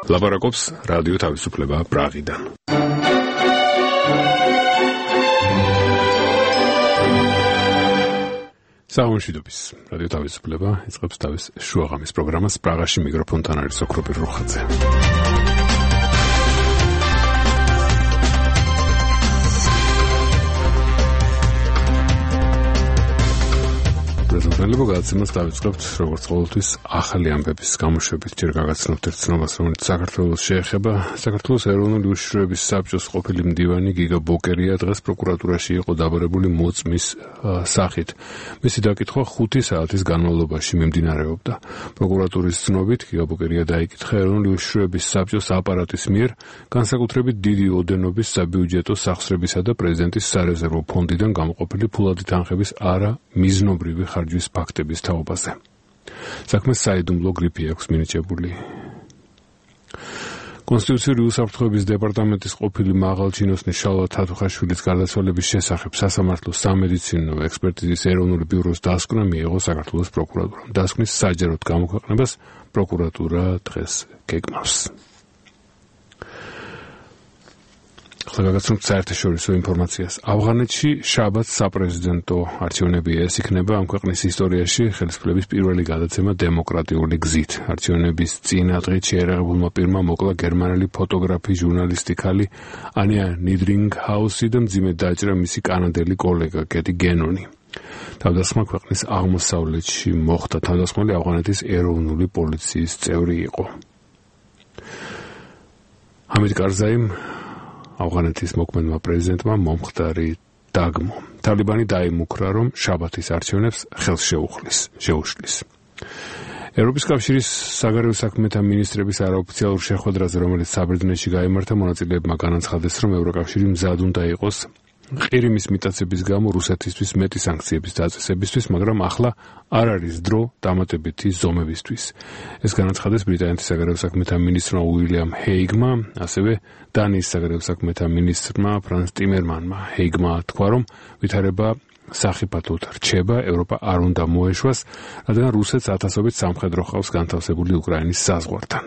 ლაპარაკობს რადიო თავისუფლება პრაღიდან. საუნშიდობის რადიო თავისუფლება იწყებს თავის შუაღამის პროგრამას. პრაღაში მიკროფონთან არის ოქროპირ როხაძე. პრეზიდენტებო გადაცემას დავიწყებთ როგორც ყოველთვის ახალი ამბების გამოშვებით. ჯერ გაგაცნობთ ერთ ცნობას, რომელიც საქართველოს შეეხება. საქართველოს ეროვნული უშიშროების საბჭოს ყოფილი მდივანი გიგა ბოკერია დღეს პროკურატურაში იყო დაბარებული მოწმის სახით. მისი დაკითხვა 5 საათის განმავლობაში მიმდინარეობდა. პროკურატურის ცნობით გიგა ბოკერია დაიკითხა ეროვნული უშიშროების საბჭოს აპარატის მიერ განსაკუთრებით დიდი ოდენობის საბიუჯეტო სახსრებისა და პრეზიდენტის სარეზერვო ფონდიდან გამოყოფილი ფულადი თანხების არა მიზნობრივი ხარჯვის ფაქტების თაობაზე. საქმეს საიდუმლო გრიფი აქვს მინიჭებული. კონსტიტუციური უსაფრთხოების დეპარტამენტის ყოფილი მაღალჩინოსნი შალვა თათუხაშვილის გარდაცვალების შესახებ სასამართლოს სამედიცინო ექსპერტიზის ეროვნული ბიუროს დასკვნა მიიღო საქართველოს პროკურატურამ. დასკვნის საჯაროდ გამოქვეყნებას პროკურატურა დღეს გეგმავს. გაგაცნობთ საერთაშორისო ინფორმაციას. ავღანეთში შაბათს საპრეზიდენტო არჩევნები ეს იქნება ამ ქვეყნის ისტორიაში ხელისუფლების პირველი გადაცემა დემოკრატიული გზით. არჩევნების წინა დღით შეერაღებულმა პირმა მოკლა გერმანელი ფოტოგრაფი, ჟურნალისტი ქალი ანია ნიდრინგჰაუსი და მძიმედ დააჭრა მისი კანადელი კოლეგა კეტი გენონი. თავდასხმა ქვეყნის აღმოსავლეთში მოხდა. თავდასხმული ავღანეთის ეროვნული პოლიციის წევრი იყო. ჰამიდ კარზაიმ ავღანეთის მოქმედმა პრეზიდენტმა მომხდარი დაგმო. ტალიბანი დაიმუქრა, რომ შაბათის არჩევნებს ხელს შეუშლის. ევროპის კავშირის საგარეო საქმეთა მინისტრების არაოფიციალურ შეხვედრაზე, რომელიც საბერძნეთში გაიმართა, მონაწილეებმა განაცხადეს, რომ ევროკავშირი მზად უნდა იყოს ყირიმის მიტაცების გამო რუსეთისთვის მეტი სანქციების დაწესებისთვის, მაგრამ ახლა არ არის დრო დამატებითი ზომებისთვის. ეს განაცხადეს ბრიტანეთის საგარეო საქმეთა მინისტრმა უილიამ ჰეიგმა, ასევე დანიის საგარეო საქმეთა მინისტრმა ფრანს ტიმერმანმა. ჰეიგმა თქვა, რომ ვითარება სახიფათოდ რჩება, ევროპა არ უნდა მოეშვას, რადგან რუსეთს ათასობით სამხედრო ჰყავს განთავსებული უკრაინის საზღვართან.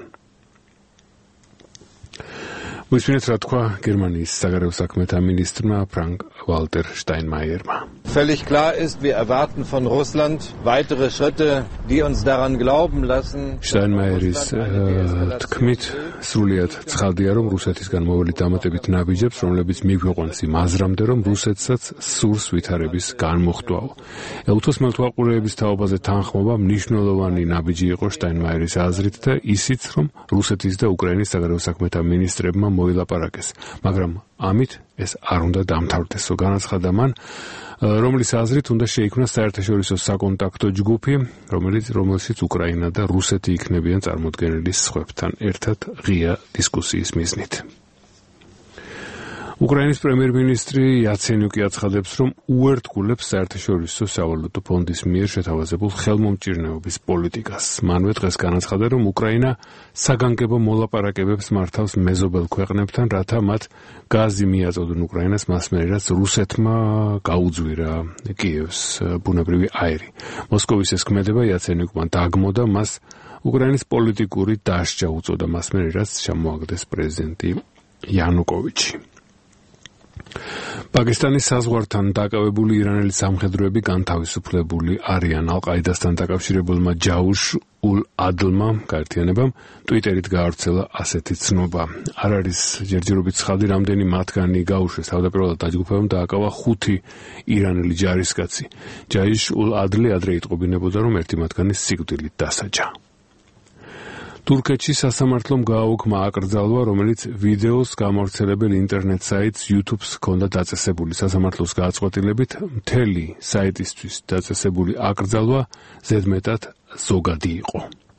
Მოისმინეთ რა თქვა გერმანიის საგარეო საქმეთა მინისტრმა ფრანკ ვალტერ შტაინმაიერმა. Völlig klar ist, wir erwarten von Russland weitere Schritte, die uns daran glauben lassen. შტაინმაიერის თქმით, სრულიად ცხადია, რომ რუსეთისგან მოვლით დამატებით ნაბიჯებს, რომლებიც მიგვიყვანს იმ აზრამდე, რომ რუსეთსაც სურს ვითარების განმოხტვაო. ელთოსმელთვაყურეების თაობაზე თანხმობა მნიშვნელოვანი ნაბიჯი იყო შტაინმაიერის აზრით და ისიც, რომ რუსეთის და უკრაინის საგარეო საქმეთა მინისტრებმა მოილაპარაკეს, მაგრამ ამით ეს არ უნდა დამთავრდესო. განაცხადა მან, რომლის აზრით უნდა შეიქმნას საერთაშორისო საკონტაქტო ჯგუფი, რომელშიც უკრაინა და რუსეთი იქნებიან წარმოდგენილი სხვებთან ერთად ღია დისკუსიის მიზნით. უკრაინის პრემიერ-მინისტრი იაცენიუკი აცხადებს, რომ უერთგულებს საერთაშორისო სავალუტო ფონდის მიერ შეთავაზებულ ხელმომჭირნეობის პოლიტიკას. მანვე დღეს განაცხადა, რომ უკრაინა საგანგებო მოლაპარაკებებს მართავს მეზობელ ქვეყნებთან, რათა მათ გაზი მიაწოდონ უკრაინას მასმეერ, რაც რუსეთმა გაუძვირა კიევს ბუნებრივი აირი. მოსკოვის ეს ქმედება იაცენიუკმა დაგმოდა, მას უკრაინის პოლიტიკური დასჯა უწოდა მასმეერ, რაც ჩამოაგდეს პრეზიდენტი იანუკოვიჩი. პაკისტანის საზღვართან დაკავებული ირანელი სამხედროები განთავისუფლებული არიან. ალ-ყაიდასთან დაკავშირებულმა ჯაუშ ულ ადლმა გაერთიანებამ ტვიტერით გაავრცელა ასეთი ცნობა. არ არის ჯერჯერობით ცხადი, რამდენი მათგანი გაუშვეს. თავდაპირველად დაჯგუფებამ დააკავა 5 ირანელი ჯარისკაცი. ჯაიშ ულ ადლი ადრე იტყობინებოდა, რომ ერთი მათგანი სიკვდილით დასაჯა. თურქეთში სასამართლომ გააუქმა აკრძალვა, რომელიც ვიდეოს გამავრცელებელ ინტერნეტ საიტს YouTube-ს ჰქონდა დაწესებული. სასამართლოს გააწყვეტილებით მთელი საიტისთვის დაწესებული აკრძალვა ზედმეტად ზოგადი იყო.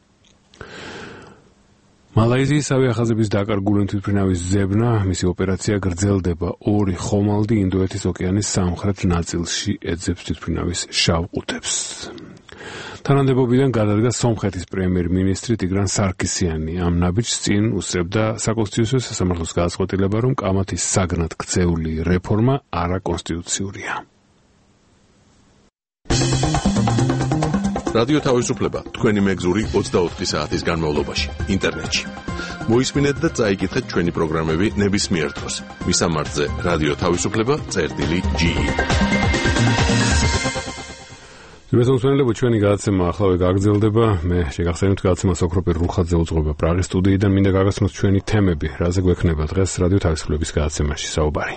მალაიზიის ავიახაზების დაკარგული თვითმფრინავის ზებნა, მისი ოპერაცია გრძელდება. 2 ხომალდი ინდოეთის ოკეანის სამხრეთ ნაწილში ეძებს თვითმფრინავის შავ ყუთებს. თანამდებობიდან გადადგა სომხეთის პრემიერ-მინისტრი ტიგრან სარკისიანი. ამ ნაბიჯს წინ უსწრებდა საკონსტიტუციო სასამართლოს გააწყვეტილება, რომ კამათის საგნად ქცეული რეფორმა არაკონსტიტუციურია. რადიო თავისუფლება თქვენი მეგზური 24 საათის განმავლობაში ინტერნეტში მოისმინეთ და წაიკითხეთ ჩვენი პროგრამები ნებისმიერ დროს. მისამართზე რადიო თავისუფლება წერტილი.ge. მესამსვენელებო ჩვენი გადაცემა ახლა გაგრძელდება. მე შეგახსენებთ გადაცემას ოქროპირ რუხაძე უძღვება პრაღის სტუდიიდან. მინდა გაგაცნოთ ჩვენი თემები, რაზე გვექნება დღეს რადიო თავისუფლების გადაცემაში საუბარი.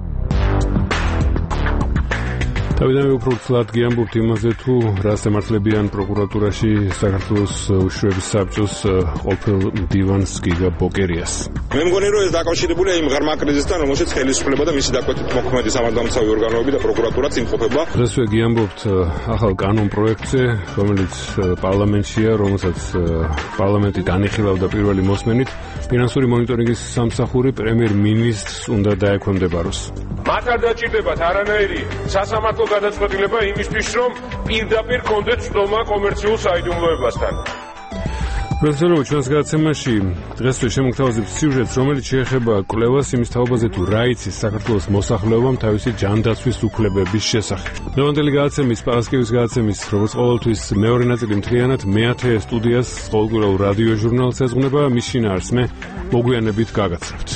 თავიდანვე უფრო ცუდად გიამბობთ იმაზე, თუ რას ემართლებიან პროკურატურაში საქართველოს უშუალო საბჭოს ყოფილ მდივანს გიგა ბოკერიას. მე მგონი რომ ეს დაკავშირებულია იმ ღრმა კრიზისთან, რომელშიც ხელისუფლება და მისი დაკვეთით მოქმედი სამართალდამცავი ორგანოები და პროკურატურაც იმყოფება. დღესვე გიამბობთ ახალ კანონ პროექტზე, რომელიც პარლამენტშია, რომელსაც პარლამენტი განიხილავდა პირველი მოსმენით. ფინანსური მონიტორინგის სამსახური პრემიერ-მინისტრს უნდა დაექვემდებაროს. მათ არ დაჭირდებათ არანაირი სასამართლო გადაწყვეტილება იმისთვის, რომ პირდაპირ კონდეთ ცდომა კომერციულ საიდუმლოებასთან. პროფესორო, ჩვენს გადაცემაში დღესვე შემოგთავაზებთ სიუჟეტს, რომელიც შეეხება კვლევას იმის თაობაზე, თუ რა იცის საქართველოს მოსახლეობამ თავისი ჯანდაცვის უფლებების შესახებ. დღევანდელი გადაცემის, პარასკევის გადაცემის, როგორც ყოველთვის, მეორე ნაწილი მთლიანად მე-10 სტუდიას ყოველკვირეულ რადიო ჟურნალს ეძღვნება, მის შინაარსს მე მოგვიანებით გაგაცნობთ.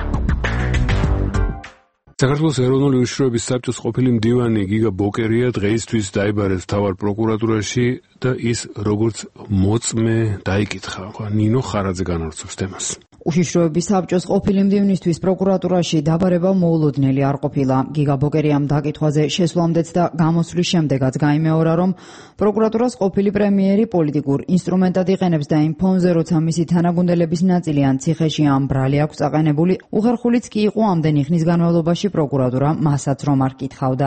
საქართველოს ეროვნული უშიშროების საბჭოს ყოფილი მდივანი გიგა ბოკერია დღეისთვის დაიბარეს მთავარ პროკურატურაში და ის როგორც მოწმე დაიკითხა. ნინო ხარაძე განავრცობს თემას. უშიშროების საბჭოს ყოფილი მდივნისთვის პროკურატურაში დაბარება მოულოდნელი არ ყოფილა. გიგა ბოკერიამ დაკითხვაზე შესვლამდეც და გამოსვლის შემდეგაც გაიმეორა, რომ პროკურატურას ყოფილი პრემიერი პოლიტიკურ ინსტრუმენტად იყენებს და იმ ფონზე, როცა მისი თანაგუნდელების ნაწილი ან ციხეში ან ბრალი აქვს აყენებული, უხერხულიც კი იყო ამდენი ხნის განმავლობაში პროკურატურა მასაც რომ არ კითხავდა.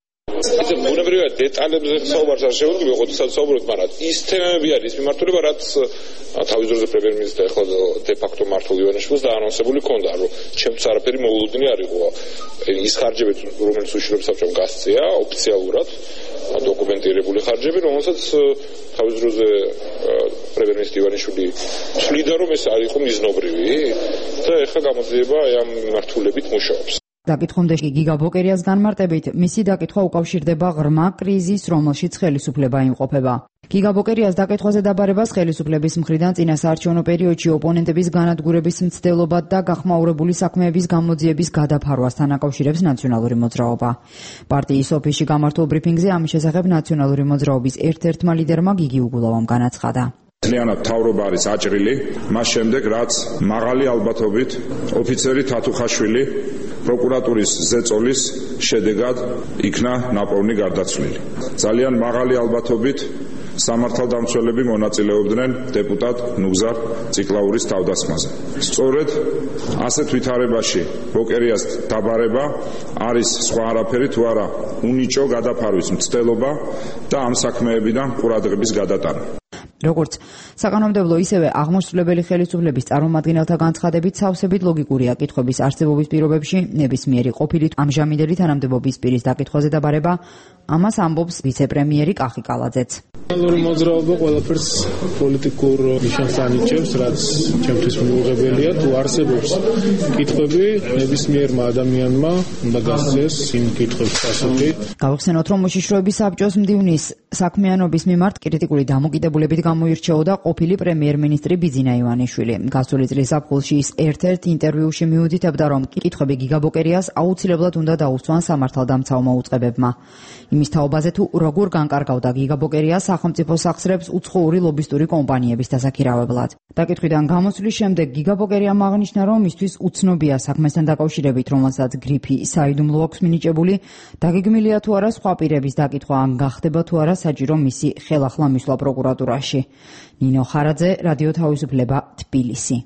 ბუნებრივია დეტალებზე საუბარს არ შეუძლია, ხოდესაც საუბრობთ, მაგრამ ის თემები არის მიმართულება, რაც თავის დროზე პრემიერ-მინისტრი ახლა დე-ფაქტო მართულ ივანიშვილს დაანონსებული ქონდა, რომ ჩემთვის არაფერი მოულოდნელი არ იყო. ის ხარჯები, რომელიც უშიშროების საბჭომ გასწია ოფიციალურად, დოკუმენტირებული ხარჯები, რომელსაც თავის დროზე პრემიერ-მინისტრი ივანიშვილი თვლიდა, რომ ეს არ იყო მიზნობრივი და ეხლა გამოძიება ამ მიმართულებით მუშაობს. დაკითხვამდე გიგა ბოკერიას განმარტებით, მისი დაკითხვა უკავშირდება ღრმა კრიზისს, რომელშიც ხელისუფლება იმყოფება. გიგა ბოკერიას დაკითხვაზე დაბარებას ხელისუფლების მხრიდან წინასაარჩევნო პერიოდში ოპონენტების განადგურების მცდელობა და გახმაურებული საქმეების გამოძიების გადაფარვასთან აკავშირებს ნაციონალური მოძრაობა. პარტიის ოფისში გამართულ ბრიფინგზე ამის შესახებ ნაციონალური მოძრაობის ერთ-ერთმა ლიდერმა გიგი უგულოვამ განაცხადა. მთლიანად მთავრობა არის აჭრილი, მას შემდეგ რაც მაღალი ალბათობით ოფიცერი თათუხაშვილი პროკურატურის ზეწოლის შედეგად იქნა ნაპოვნი გარდაცვლილი. ძალიან მაღალი ალბათობით სამართალდამცველები მონაწილეობდნენ დეპუტატ ნუგზარ ციკლაურის თავდასხმაზე. სწორედ ასეთ ვითარებაში ბოკერიას დაბარება არის სხვა არაფერი თუ არა უნიჭო გადაფარვის მცდელობა და ამ საქმეებიდან ყურადღების გადატანა. როგორც საკანონმდებლო, ისევე აღმასრულებელი ხელისუფლების წარმომადგენელთა განცხადებით სავსებით ლოგიკურია კითხვების არსებობის პირობებში ნებისმიერი ყოფილი ამჟამინდელი თანამდებობის პირის დაკითხვაზე დაბარება, ამას ამბობს ვიცე-პრემიერი კახი კალაძეც. ნაციონალური მოძრაობა ყველაფერს პოლიტიკურ ნიშანს ანიჭებს, რაც ჩემთვის მიუღებელია, თუ არსებობს კითხვები, ნებისმიერმა ადამიანმა უნდა გასცეს იმ კითხვებს პასუხი. გავხსენოთ, რომ უშიშროების საბჭოს მდივნის საქმიანობის მიმართ კრიტიკული დამოკიდებულებით გამოირჩეოდა ყოფილი პრემიერ-მინისტრი ბიძინა ივანიშვილი. გასული წლის ზაფხულში ის ერთ-ერთ ინტერვიუში მიუთითებდა, რომ კითხვები გიგა ბოკერიას აუცილებლად უნდა დაუსვან სამართალდამცავმა უწყებებმა. იმის თაობაზე, თუ როგორ განკარგავდა გიგა ბოკერია სახელმწიფო სახსრებს უცხოური ლობისტური კომპანიების დასაქირავებლად. დაკითხვიდან გამოსვლის შემდეგ გიგა ბოკერიამ აღნიშნა, რომ მისთვის უცნობია საქმესთან დაკავშირებით, რომელსაც გრიფი საიდუმლო აქვს მინიჭებული, დაგეგმილია თუ არა სხვა პირების დაკითხვა, ან გახდება თუ არა საჭირო მისი ხელახლა მისვლა პროკურატურაში. ნინო ხარაძე, რადიო თავისუფლება, თბილისი.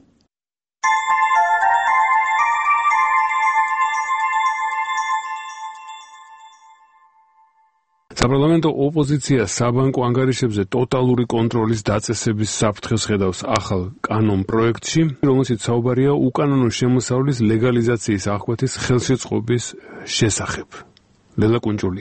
საპარლამენტო ოპოზიცია საბანკო ანგარიშებზე ტოტალური კონტროლის დაწესების საფრთხეს ხედავს ახალ კანონ პროექტში, რომელშიც საუბარია უკანონო შემოსავლის ლეგალიზაციის აღკვეთის ხელშეწყობის შესახებ. ლელა კუნჭულია.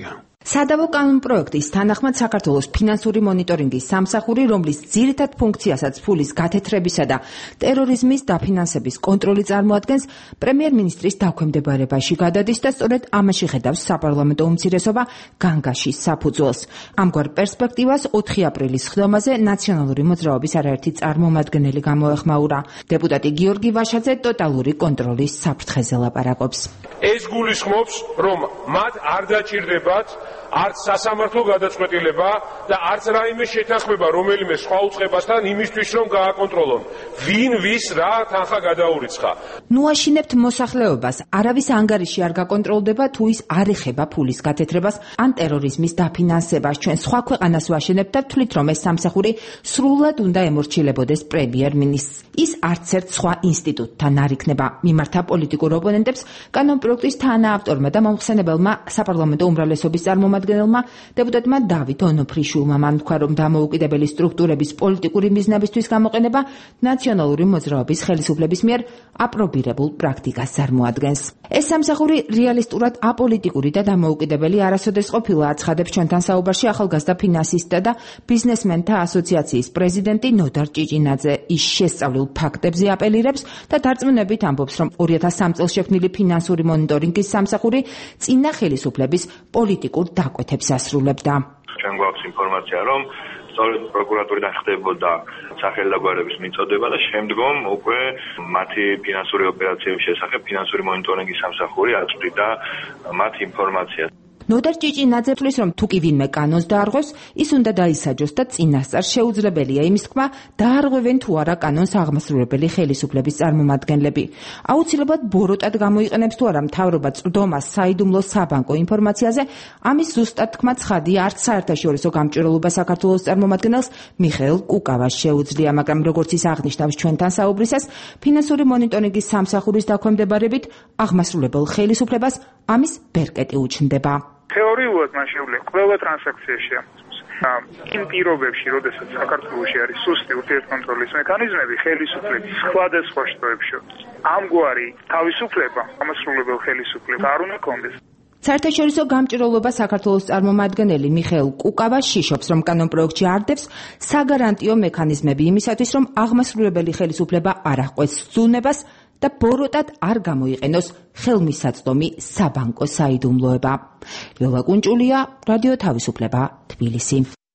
სადავო კანონპროექტის თანახმად საქართველოს ფინანსური მონიტორინგის სამსახური, რომლის ძირითად ფუნქციასაც ფულის გათეთრებისა და ტერორიზმის დაფინანსების კონტროლი წარმოადგენს, პრემიერ-მინისტრის დაქვემდებარებაში გადადის და სწორედ ამაში ხედავს საპარლამენტო უმცირესობა განგაშის საფუძველს. ამგვარ პერსპექტივას 4 აპრილის ხდომაზე ნაციონალური მოძრაობის არაერთი წარმომადგენელი გამოეხმაურა. დეპუტატი გიორგი ვაშაძე ტოტალური კონტროლის საფრთხეზე ლაპარაკობს. ეს გულისხმობს, რომ მათ არ დაჭირდებათ არც სასამართლო გადაწყვეტილება და არც რაიმე შეთანხმება რომელიმე სხვა უწყებასთან იმისთვის, რომ გააკონტროლონ, ვინ ვის რა თანხა გადაურიცხა. ნუაშინებთ მოსახლეობას, არავის ანგარიში არ გაკონტროლდება თუ ის არ ეხება ფულის გათეთრებას ან ტერორიზმის დაფინანსებას. ჩვენ სხვა ქვეყანას ვაშენებთ და ვთვლით, რომ ეს სამსახური სრულად უნდა ემორჩილებოდეს პრემიერ-მინისტრს. ის არც ერთ სხვა ინსტიტუტთან არ იქნება. მიმართა პოლიტიკურ ოპონენტებს კანონპროექტის თანაავტორმა და მომხსენებელმა საპარლამენტო უმრავლესობის წარმომადგენელმა დეპუტატმა დავით ონოფრიშვილმა მან თქვა, რომ დამოუკიდებელი სტრუქტურების პოლიტიკური მიზნებისთვის გამოყენება ნაციონალური მოძრაობის ხელისუფლების მიერ აპრობირებულ პრაქტიკას წარმოადგენს. ეს სამსახური რეალისტურად აპოლიტიკური და დამოუკიდებელი არასოდეს ყოფილა, აცხადებს ჩვენთან საუბარში ახალგაზრდა ფინანსისტთა და ბიზნესმენთა ასოციაციის პრეზიდენტი ნოდარ ჭიჭინაძე. ის შესწავლილ ფაქტებზე აპელირებს და დარწმუნებით ამბობს, რომ 2003 წელს შექმნილი ფინანსური მონიტორინგის სამსახური წინა ხელისუფლების პოლიტიკურ დაკვეთებს ასრულებდა. ჩვენ გვაქვს ინფორმაცია, რომ სწორედ პროკურატურიდან ხდებოდა სახელდაგვარების მიწოდება და შემდგომ უკვე მათი ფინანსური ოპერაციების შესახებ ფინანსური მონიტორინგის სამსახური აწვდიდა მათ ინფორმაციას. ნოდარ ჭიჭინაძე თვლის, რომ თუ კი ვინმე კანონს დაარღვევს, ის უნდა დაისაჯოს და წინასწარ შეუძლებელია იმის თქმა, დაარღვევენ თუ არა კანონს აღმასრულებელი ხელისუფლების წარმომადგენლები. აუცილებლად ბოროტად გამოიყენებს თუ არა მთავრობა წვდომას საიდუმლო საბანკო ინფორმაციაზე, ამის ზუსტად თქმა ცხადია, არც საერთაშორისო გამჭვირვალობა საქართველოს წარმომადგენელს მიხეილ კუკავას შეუძლია, მაგრამ როგორც ის აღნიშნავს ჩვენთან საუბრისას, ფინანსური მონიტორინგის სამსახურის დაქვემდებარებით აღმასრულებელ ხელისუფლებას ამის ბერკეტი უჩნდება. თეორიულად მან შეუძლია ყველა ტრანზაქცია შეამოწმოს. იმ პირობებში, როდესაც საქართველოში არის სუსტი ურთიერთკონტროლის მექანიზმები ხელისუფლების სხვადასხვა შტოებს შორის, ამგვარი თავისუფლება აღმასრულებელ ხელისუფლებას არ უნდა კონდეს. საერთაშორისო გამჭვირვალობა საქართველოს წარმომადგენელი მიხეილ კუკავა შიშობს, რომ კანონპროექტში არდევს საგარანტიო მექანიზმები იმისათვის, რომ აღმასრულებელი ხელისუფლება არ აღყვეს ზუნებას და ბოროტად არ გამოიყენოს ხელმისაწვდომი საბანკო საიდუმლოება. ლელა კუნჭულია, რადიო თავისუფლება, თბილისი.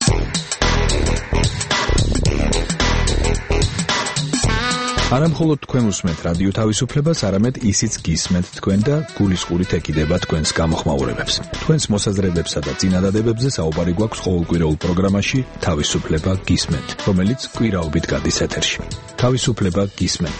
არამხოლოდ თქვენ უსმენთ რადიო თავისუფლებას, არამედ ისიც გისმენთ თქვენ და გულისყურით ეკიდება თქვენს გამოხმაურებებს. თქვენს მოსაზრებებსა და წინადადებებზე საუბარი გვაქვს ყოველკვირეულ პროგრამაში თავისუფლება გისმენთ, რომელიც კვირაობით გადის ეთერში. თავისუფლება გისმენთ.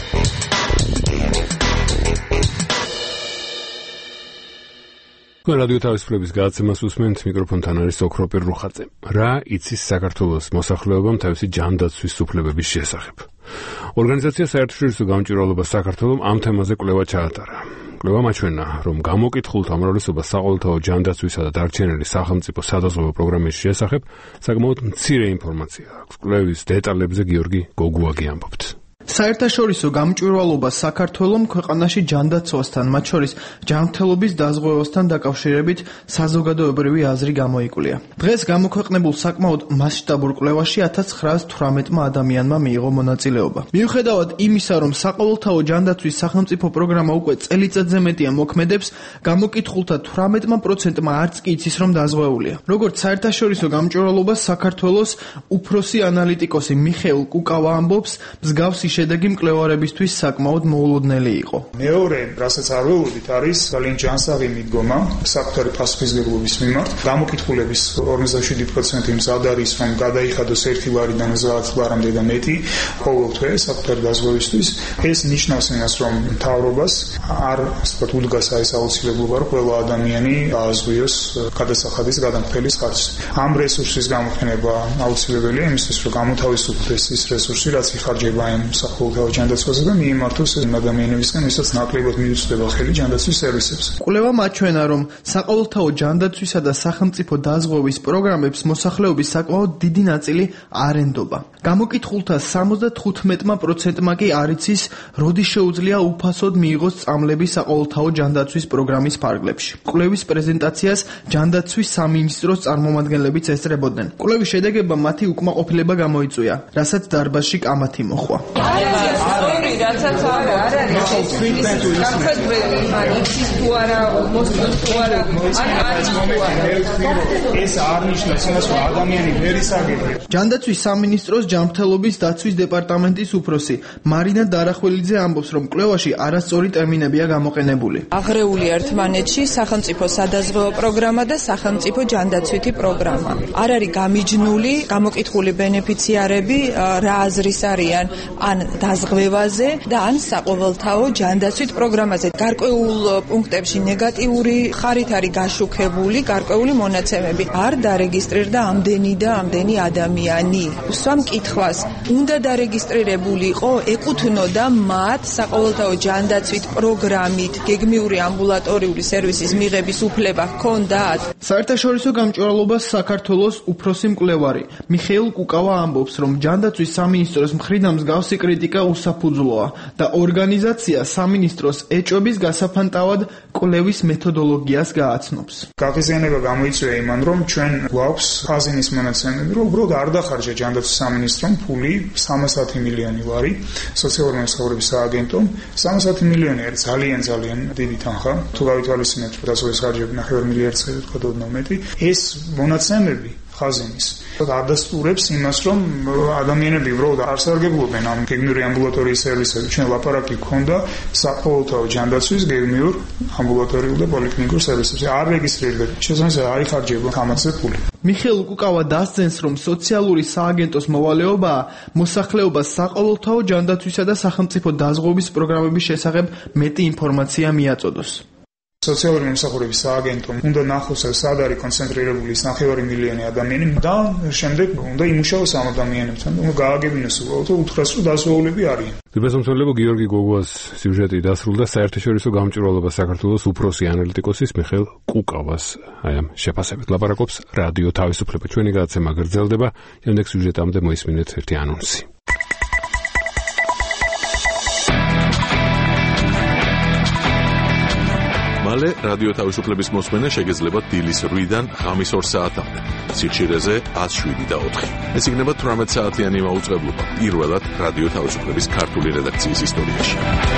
რადიო თავისუფლების გადაცემას უსმენთ, მიკროფონთან არის ოქროპირ რუხაძე. რა იცის საქართველოს მოსახლეობამ თავისი ჯანდაცვის უფლებების შესახებ? ორგანიზაცია საერთაშორისო გამჭვირვალობა საქართველოს ამ თემაზე კვლევა ჩაატარა. კვლევა მაჩვენა, რომ გამოკითხულთა უმრავლესობა საყოველთაო ჯანდაცვისა და დარჩენილი სახელმწიფო სადაზღვევო პროგრამის შესახებ საკმაოდ მცირე ინფორმაცია აქვს. კვლევის დეტალებზე გიორგი გოგუაგი ამბობთ. საერთაშორისო გამჭვირვალობა საქართველოს ქვეყანაში ჯანდაცვასთან, მათ შორის ჯანმრთელობის დაზღვევასთან დაკავშირებით საზოგადოებრივი აზრი გამოიკვლია. დღეს გამოქვეყნებულ საკმაოდ მასშტაბურ კვლევაში 1918 ადამიანმა მიიღო მონაწილეობა. მიუხედავად იმისა, რომ საყოველთაო ჯანდაცვის სახელმწიფო პროგრამა უკვე წელიწადზე მეტია მოქმედებს, გამოკითხულთა 18%-მა არც კი იცის, რომ დაზღვეულია. როგორც საერთაშორისო გამჭვირვალობა საქართველოს უფროსი ანალიტიკოსი მიხეილ კუკავა ამბობს, მსგავსი შედეგი მკვლევარებისთვის საკმაოდ მოულოდნელი იყო. მეორე, რასაც არ ველოდით, არის ძალიან ჯანსაღი მიდგომა საკუთარი პასუხისმგებლობის მიმართ. გამოკითხულების 57% მზად არის, რომ გადაიხადოს ერთი ლარიდან 30 ლარამდე და მეტი ყოველ თვე საკუთარი დაზღვევისთვის. ეს ნიშნავს იმას, რომ მთავრობას არ სწორად უდგას ეს აუცილებლობა, რომ ყველა ადამიანი ააზღვიოს გადასახადის გადამხდელის ხარჯს. ამ რესურსის გამოყენება აუცილებელია იმისთვის, რომ გამოთავისუფლდეს ის რესურსი, რაც იხარჯება იმ საფუძვლად ჯანდაცვაზე და მიიმართოს იმ ადამიანებისგან, ვისაც ნაკლებად მიუწვდება ხელი ჯანდაცვის სერვისებს. კვლევა მაჩვენა, რომ საყოველთაო ჯანდაცვისა და სახელმწიფო დაზღვევის პროგრამებს მოსახლეობის საკმაოდ დიდი ნაწილი არ ენდობა. გამოკითხულთა 75%-მა კი არ იცის, როდის შეუძლია უფასოდ მიიღოს წამლები საყოველთაო ჯანდაცვის პროგრამის ფარგლებში. კვლევის პრეზენტაციას ჯანდაცვის სამინისტროს წარმომადგენლებიც ესწრებოდნენ. კვლევის შედეგებმა მათი უკმაყოფილება გამოიწვია, რასაც დარბაზში კამათი მოხვა. ეს არ ნიშნავს იმას, რომ ადამიანი ვერ ისარგებლა. ჯანდაცვის სამინისტროს ჯანმრთელობის დაცვის დეპარტამენტის უფროსი მარინა დარახველიძე ამბობს, რომ კვლევაში არასწორი ტერმინებია გამოყენებული. აღრეული ერთმანეთში სახელმწიფო სადაზღვეო პროგრამა და სახელმწიფო ჯანდაცვითი პროგრამა. არ არის გამიჯნული გამოკითხული ბენეფიციარები რა აზრის არიან ან დაზღვევაზე და ან საყოველთაო ჯანდაცვით პროგრამაზე. გარკვეულ პუნქტებში ნეგატიური ხარით არის გაშუქებული გარკვეული მონაცემები. არ დარეგისტრირდა ამდენი და ამდენი ადამიანი. სვამ კითხვას, უნდა დარეგისტრირებული იყო, ეკუთვნოდა მათ საყოველთაო ჯანდაცვით პროგრამით გეგმიური ამბულატორიული სერვისის მიღების უფლება ჰქონდათ? საერთაშორისო გამჭვირვალობას საქართველოს უფროსი მკვლევარი მიხეილ კუკავა ამბობს, რომ ჯანდაცვის სამინისტროს მხრიდან მსგავსი კრიტიკა უსაფუძვლოა და ორგანიზაცია სამინისტროს ეჭვების გასაფანტავად კვლევის მეთოდოლოგიას გააცნობს. გაღიზიანება გამოიწვია იმან, რომ ჩვენ გვაქვს ხაზინის მონაცემები, რომ უბრალოდ არ დახარჯა ჯანდაცვის სამინისტრომ ფული 310 მილიონი ლარი სოციალური მომსახურების სააგენტომ. 310 მილიონი არის ძალიან დიდი თანხა. თუ გავითვალისწინებთ დაზღვევის ხარჯები 9 მილიარდს თქვა ოდნავ მეტი. ეს მონაცემები ხაზინის არ დასტურებს იმას, რომ ადამიანები უბრალოდ არ სარგებლობენ ამ გეგმიური ამბულატორიის სერვისებით. ჩვენ ლაპარაკი გქონდა საყოველთაო ჯანდაცვის გეგმიურ ამბულატორიულ და პოლიკლინიკურ სერვისებზე. არ რეგისტრირდა, შესაბამისად არ იხარჯება ამაზე ფული. მიხეილ კუკავა დასძენს, რომ სოციალური სააგენტოს მოვალეობაა მოსახლეობას საყოველთაო ჯანდაცვისა და სახელმწიფო დაზღვევის პროგრამების შესახებ მეტი ინფორმაცია მიაწოდოს. სოციალური მომსახურების სააგენტომ უნდა ნახოს, სად არის კონცენტრირებული 9 მილიონი ადამიანი და შემდეგ უნდა იმუშაოს ამ ადამიანებთან, უნდა გააგებინოს უბრალოდ უთხრას, რომ დაზღვეულები არიან. დიპლომატიო გიორგი გოგუას სიუჟეტი დასრულდა საერთაშორისო გამჭვირვალობა საქართველოს უფროსი ანალიტიკოსის მიხეილ კუკავას ამ შეფასებით ლაპარაკობს რადიო თავისუფლება. ჩვენი გადაცემა გრძელდება, შემდეგ სიუჟეტამდე მოისმინეთ ერთი ანონსი. მალე რადიო თავისუფლების მოსმენა შეგეძლება დილის 8-დან ღამის 2 საათამდე. სიხშირეზე 107 და 4. ეს იქნება 18 საათიანი მაუწყებლობა პირველად რადიო თავისუფლების ქართული რედაქციის ისტორიაში.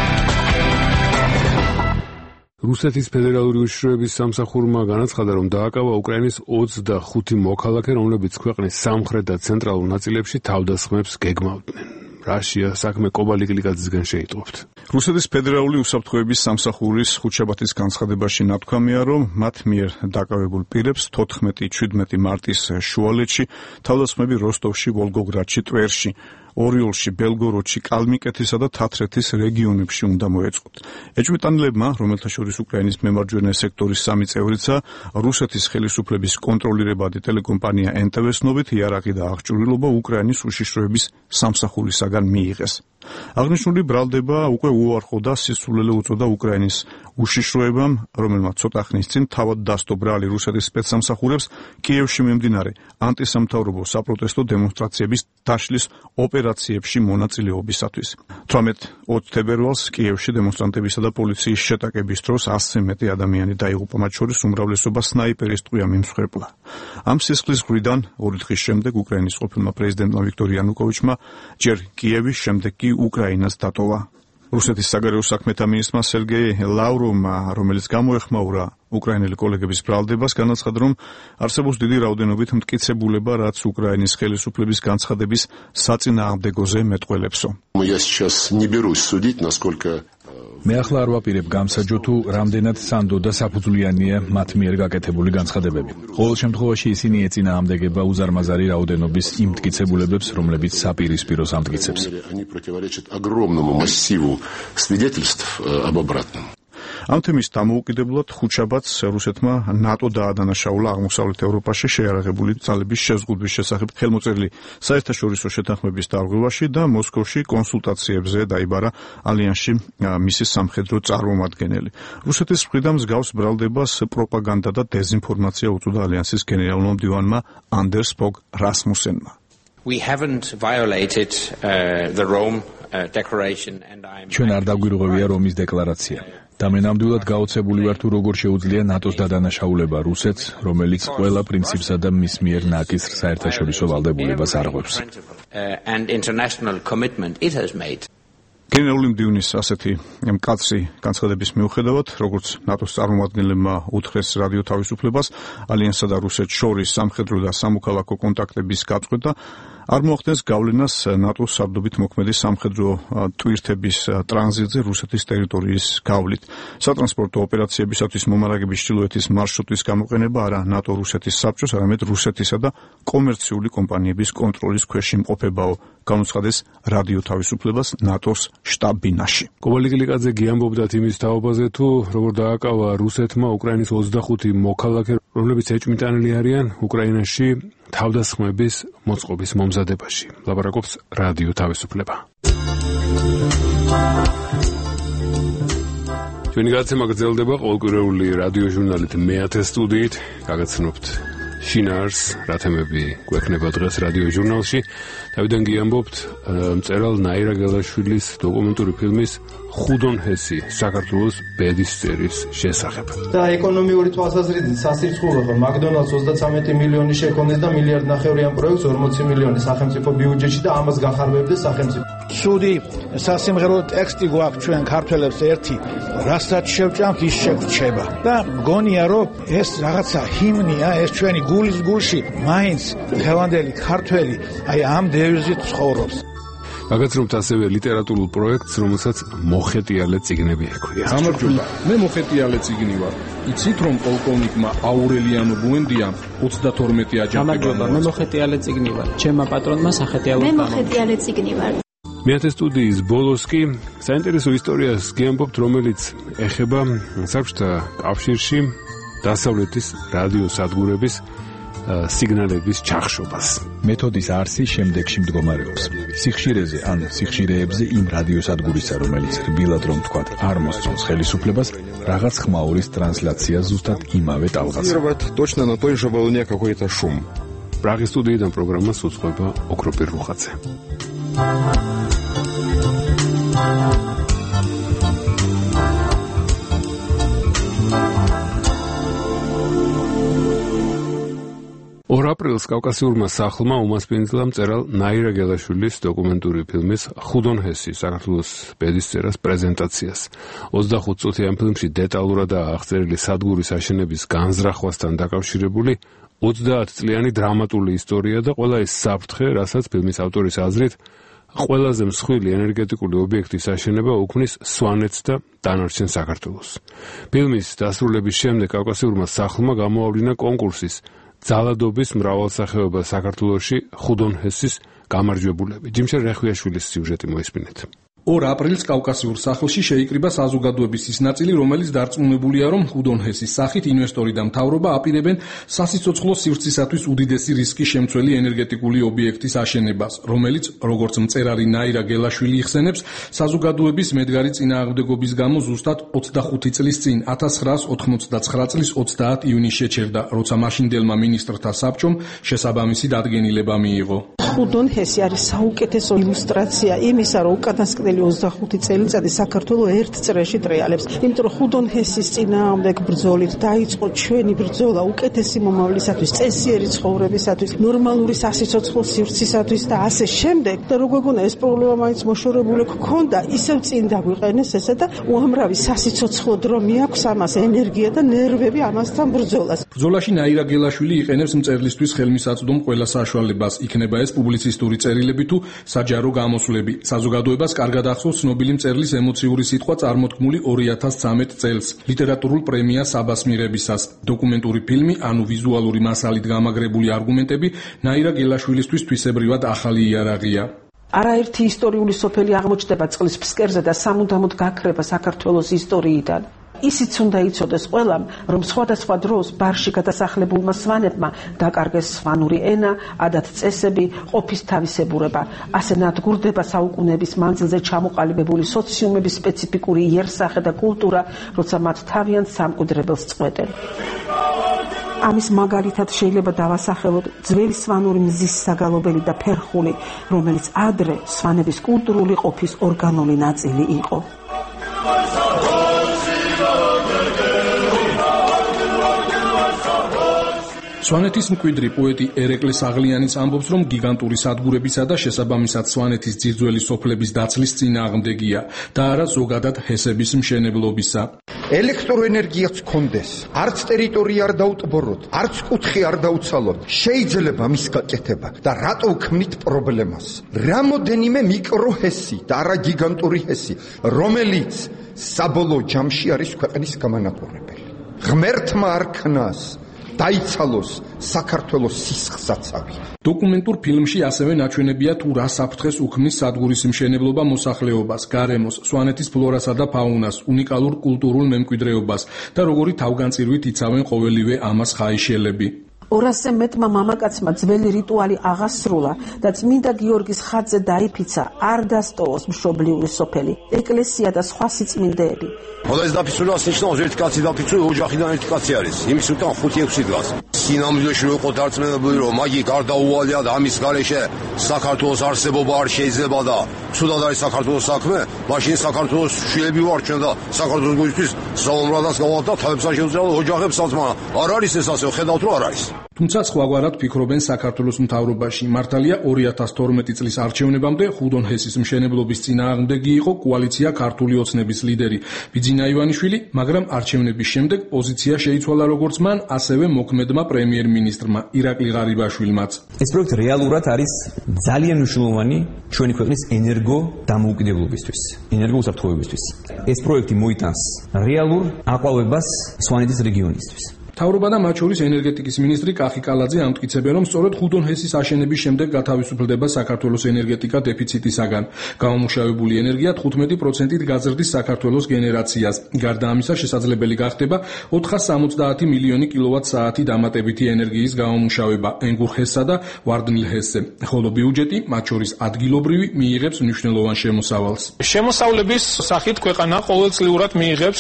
რუსეთის ფედერალური უშიშროების სამსახურმა განაცხადა, რომ დააკავა უკრაინის 25 მოქალაქე, რომლებიც ქვეყნის სამხრეთ და ცენტრალურ ნაწილებში თავდასხმებს გეგმავდნენ. რაშია საქმე კობალიკლიკაძისგან შეიტყობთ. რუსეთის ფედერალური უსაფრთხოების სამსახურის ხუთშაბათის განცხადებაში ნათქვამია, რომ მათ მიერ დაკავებულ პირებს 14-17 მარტის შუალედში თავდასხმები როსტოვში, ვოლგოგრადში, ტვერში, ორიოლში, ბელგოროდში, კალმიკეთისა და თათრეთის რეგიონებში უნდა მოეწყოთ. ეჭვმიტანილებმა, რომელთა შორის უკრაინის მემარჯვენე სექტორის 3 წევრიცა, რუსეთის ხელისუფლების კონტროლირებადი ტელეკომპანია NTV-ს ნობით იარაღი და აღჭურვილობა უკრაინის უშიშროების სამსახურისაგან მიიღეს. აღნიშნული ბრალდება უკვე უარყო და სისულელე უწოდა უკრაინის უშიშროებამ, რომელმაც ცოტა ხნის წინ თავად დასტო ბრალი რუსეთის სპეცსამსახურებს კიევში მიმდინარე ანტისამთავრობო საპროტესტო დემონსტრაციების დაშლის ოპერაციებში მონაწილეობისათვის. 18 თებერვალს კიევში დემონსტრანტებისა და პოლიციის შეტაკების დროს 100-ზე მეტი ადამიანი დაიღუპა, მათ შორის უმრავლესობა სნაიპერის ტყვია მიმსხვერპლა. ამ სისხლის მხრიდან 2 დღის შემდეგ უკრაინის ყოფილმა პრეზიდენტმა ვიქტორ იანუკოვიჩმა ჯერ კიევის, შემდეგ კი უკრაინას დატოვა. რუსეთის საგარეო საქმეთა მინისტრმა სერგეი ლავროვმა, რომელიც გამოეხმაურა უკრაინელი კოლეგების ბრალდებას, განაცხადა, რომ არსებობს დიდი რაოდენობით მტკიცებულება, რაც უკრაინის ხელისუფლების განცხადების საწინააღმდეგოზე მეტყველებსო. მე ახლა არ ვაპირებ გამსაჯო თუ რამდენად სანდო და საფუძვლიანია მათ მიერ გაკეთებული განცხადებები. ყოველ შემთხვევაში ისინი ეწინააღმდეგება უზარმაზარი რაოდენობის იმ მტკიცებულებებს, რომლებიც საპირისპიროს ამტკიცებს. ამ თემის დამოუკიდებლად ხუთშაბათს რუსეთმა ნატო დაადანაშაულა აღმოსავლეთ ევროპაში შეიარაღებული ძალების შეზღუდვის შესახებ ხელმოწერილი საერთაშორისო შეთანხმების დარღვევაში და მოსკოვში კონსულტაციებზე დაიბარა ალიანსში მისი სამხედრო წარმომადგენელი. რუსეთის მხრიდან მსგავს ბრალდებას პროპაგანდა და დეზინფორმაცია უწოდა ალიანსის გენერალურმა მდივანმა ანდერს ფოგ რასმუსენმა. We haven't violated the Rome declaration and I'm ჩვენ არ დაგვირღვევია რომის დეკლარაცია და მე ნამდვილად გაოცებული ვარ თუ როგორ შეუძლია ნატოს დადანაშაულება რუსეთს, რომელიც ყველა პრინციპსა და მის მიერ ნაკისრ საერთაშორისო ვალდებულებას არღვევს. and international commitment it has made. გენერალური მდივნის ასეთი მკაცრი განცხადების მიუხედავად, როგორც ნატოს წარმომადგენლებმა უთხრეს რადიო თავისუფლებას, ალიანსსა და რუსეთს შორის სამხედრო და სამოქალაქო კონტაქტების გაწყვეტა არ მოახდენს გავლენას ნატოს სარდობით მოქმედი სამხედრო ტვირთების ტრანზიტზე რუსეთის ტერიტორიის გავლით. სატრანსპორტო ოპერაციებისათვის მომარაგების ჩრდილოეთის მარშრუტის გამოყენება არა ნატო-რუსეთის საბჭოს, არამედ რუსეთისა და კომერციული კომპანიების კონტროლის ქვეშ იმყოფებაო, განუცხადეს რადიო თავისუფლებას ნატოს შტაბ-ბინაში. კობალი კილიკაძე გიამბობდა იმის თაობაზე, თუ როგორ დააკავა რუსეთმა უკრაინის 25 მოქალაქე, რომლებიც ეჭვმიტანილი არიან უკრაინაში თავდასხმების მოწყობის მომზადებაში. ლაპარაკობს რადიო თავისუფლება. ჩვენი გადაცემა გრძელდება ყოველკვირეული რადიო ჟურნალით მე-10 სტუდიით. გაგაცნობთ შინაარს, რა თემები გვექნება დღეს რადიო ჟურნალში. თავიდან გიამბობთ მწერალ ნაირა გელაშვილის დოკუმენტური ფილმის ხუდონ ჰესი საქართველოს ბედის წერის შესახებ. და ეკონომიური თვალსაზრისით სასირცხულოა მაკდონალდს 33 მილიონი შეკონდეს და მილიარდ ნახევრიან პროექტს 40 მილიონი სახელმწიფო ბიუჯეტში და ამას გახარბებდეს სახელმწიფო. სუდი სასიმღერო ტექსტი გვაქვს ჩვენ ქართველებს ერთი, რასაც შევჭამთ ის შეგვრჩება. და მგონია რომ ეს რაღაცა ჰიმნია, ეს ჩვენი გულის გულში მაინც დღევანდელი ქართველი აი ამ დევიზით ცხოვრობს. გაგაცნობთ ასევე ლიტერატურულ პროექტს, რომელსაც მოხეტიალე წიგნები ექვია. გამარჯობა, მე მოხეტიალე წიგნი ვარ. იცით რომ პოლკოვნიკმა აურელიანო ბუენდიამ 32 აჯანყება. გამარჯობა, მე მოხეტიალე წიგნი ვარ. ჩემმა პატრონმა სახეტიალო. მე მოხეტიალე წიგნი ვარ. მე-10 სტუდიის ბოლოს კი საინტერესო ისტორიას გიამბობთ, რომელიც ეხება საბჭოთა კავშირში დასავლეთის რადიო სადგურების სიგნალების ჩახშობას. მეთოდის არსი შემდეგში მდგომარეობს. სიხშირეზე ან სიხშირეებზე იმ რადიოსადგურისა, რომელიც რბილად რომ თქვათ, არ მოსწონს ხელისუფლებას, რაღაც ხმაურის ტრანსლაცია ზუსტად იმავე ტალღაზე. Точно на той же волне какой-то шум. პრაღის სტუდიიდან პროგრამას უძღვება ოქროპირ რუხაძე. აპრილს კავკასიურმა სახლმა უმასპინძლა მწერალ ნაირა გელაშვილის დოკუმენტური ფილმის ხუდონ ჰესი საქართველოს ბედის წერას პრეზენტაციას. 25 წუთი ამ ფილმში დეტალურადაა აღწერილი სადგურის აშენების განზრახვასთან დაკავშირებული 30 წლიანი დრამატული ისტორია და ყველა ის საფრთხე, რასაც ფილმის ავტორის აზრით ყველაზე მსხვილი ენერგეტიკული ობიექტის აშენება უქმნის სვანეთს და დანარჩენ საქართველოს. ფილმის დასრულების შემდეგ კავკასიურმა სახლმა გამოავლინა კონკურსის ძალადობის მრავალსახეობა საქართველოში ხუდონ ჰესის გამარჯვებულები. ჯიმშერ რეხვიაშვილის სიუჟეტი მოისმინეთ. 2 აპრილს კავკასიურ სახლში შეიკრიბა საზოგადოების ის ნაწილი, რომელიც დარწმუნებულია, რომ ხუდონ ჰესის სახით ინვესტორი და მთავრობა აპირებენ სასიცოცხლო სივრცისათვის უდიდესი რისკი შემცველი ენერგეტიკული ობიექტის აშენებას, რომელიც, როგორც მწერალი ნაირა გელაშვილი იხსენებს, საზოგადოების მედგარი წინააღმდეგობის გამო ზუსტად 25 წლის წინ 1989 წლის 30 ივნისში შეჩერდა, როცა მაშინდელმა მინისტრთა საბჭომ შესაბამისი დადგენილება მიიღო. ხუდონ ჰესი არის საუკეთესო ილუსტრაცია იმისა, რომ უკანასკნელი 25 წელიწადი საქართველოს ერთ წრეში ტრიალებს. იმიტომ რომ ხუდონ ჰესის წინააღმდეგ ბრძოლით დაიწყო ჩვენი ბრძოლა უკეთესი მომავლისათვის, წესიერი ცხოვრებისათვის, ნორმალური სასიცოცხლო სივრცისათვის და ასე შემდეგ. და როგორ გქონდა ეს პრობლემა მაინც მოშორებული გქონდა, ისევ წინ დაგვიყენეს ესა და უამრავი სასიცოცხლო დრო მიაქვს ამას ენერგია და ნერვები ამასთან ბრძოლას. ბრძოლაში ნაირა გელაშვილი იყენებს მწერლისთვის ხელმისაწვდომ ყველა საშუალებას, იქნება ეს პუბლიცისტური წერილები თუ საჯარო გამოსვლები. საზოგადოებას კარგად ახსოვს ცნობილი მწერლის ემოციური სიტყვა წარმოთქმული 2013 წელს ლიტერატურულ პრემია საბას მიღებისას. დოკუმენტური ფილმი, ანუ ვიზუალური მასალით გამაგრებული არგუმენტები ნაირა გელაშვილისთვის თვისებრივად ახალი იარაღია. არაერთი ისტორიული სოფელი აღმოჩნდება წყლის ფსკერზე და სამუდამოდ გაქრება საქართველოს ისტორიიდან. ისიც უნდა იცოდეს ყველამ, რომ სხვადასხვა დროს ბარში გადასახლებულმა სვანებმა დაკარგეს სვანური ენა, ადათ-წესები, ყოფის თავისებურება, ასე ნადგურდება საუკუნეების მანძილზე ჩამოყალიბებული სოციუმების სპეციფიკური იერსახე და კულტურა, როცა მათ თავიანთ სამკვიდრებელს წყვეტენ. ამის მაგალითად შეიძლება დავასახელოთ ძველი სვანური მზის საგალობელი და ფერხული, რომელიც ადრე სვანების კულტურული ყოფის ორგანული ნაწილი იყო. სვანეთის მკვიდრი პოეტი ერეკლე საღლიანიც ამბობს, რომ გიგანტური სადგურებისა და შესაბამისად სვანეთის ძირძველი სოფლების დაცლის წინააღმდეგია და არა ზოგადად ჰესების მშენებლობისა. ელექტროენერგიაც კონდეს, არც ტერიტორია არ დაუტბოროთ, არც კუთხე არ დაუცალოთ. შეიძლება მის გაკეთება და რატო ვქმნით პრობლემას? რამოდენიმე მიკროჰესი და არა გიგანტური ჰესი, რომელიც საბოლოო ჯამში არის ქვეყნის გამანაყურებელი. ღმერთმა არ ქნას დაიცალოს საქართველოს სისხლსაცავი. დოკუმენტურ ფილმში ასევე ნაჩვენებია თუ რა საფრთხეს უქმნის სადგურის მშენებლობა მოსახლეობას, გარემოს, სვანეთის ფლორასა და ფაუნას, უნიკალურ კულტურულ მემკვიდრეობას და როგორი თავგანწირვით იცავენ ყოველივე ამას ხაიშელები. 200-ზე მეტმა მამაკაცმა ძველი რიტუალი აღასრულა და წმინდა გიორგის ხატზე დაიფიცა არ დასტოვოს მშობლიური სოფელი, ეკლესია და სხვა სიწმინდეები. Ხოდას დაფიცულას ნიშნავს ერთი კაცი დაფიცული, ოჯახიდან ერთი კაცი არის. იმის უკან 5-6 დღეს. სინამდვილეში რო იყო დარწმუნებული, რომ მაგი გარდაუვალია და ამის გარეშე საქართველოს არსებობა არ შეიძლება და ცუდად არის საქართველოს საქმე, მაშინ საქართველოს შვილები ვარ ჩვენ და საქართველოს გულისთვის საომრადას გავავდა თავებს არ შეუძლია ოჯახებსაც, მაგრამ არ არის ეს ასე, ხედავთ რომ არ არის. თუმცა სხვაგვარად ფიქრობენ საქართველოს მთავრობაში. მართალია 2012 წლის არჩევნებამდე ხუდონ ჰესის მშენებლობის წინააღმდეგი იყო კოალიცია ქართული ოცნების ლიდერი ბიძინა ივანიშვილი, მაგრამ არჩევნების შემდეგ პოზიცია შეიცვალა როგორც მან, ასევე მოქმედმა პრემიერ-მინისტრმა ირაკლი ღარიბაშვილმაც. ეს პროექტი რეალურად არის ძალიან მნიშვნელოვანი ჩვენი ქვეყნის ენერგო დამოუკიდებლობისთვის, ენერგო უსაფრთხოებისთვის. ეს პროექტი მოიტანს რეალურ აყვავებას სვანეთის რეგიონისთვის. მთავრობა და მათ შორის ენერგეტიკის მინისტრი კახი კალაძე ამტკიცებენ, რომ სწორედ ხუდონ ჰესის აშენების შემდეგ გათავისუფლდება საქართველოს ენერგეტიკა დეფიციტისაგან. გამომუშავებული ენერგია 15%-ით გაზრდის საქართველოს გენერაციას. გარდა ამისა, შესაძლებელი გახდება 470 მილიონი კილოვატ-საათი დამატებითი ენერგიის გამომუშავება ენგურ ჰესსა და ვარდნილ ჰესზე. ხოლო ბიუჯეტი, მათ შორის ადგილობრივი, მიიღებს მნიშვნელოვან შემოსავალს. შემოსავლების სახით ქვეყანა ყოველწლიურად მიიღებს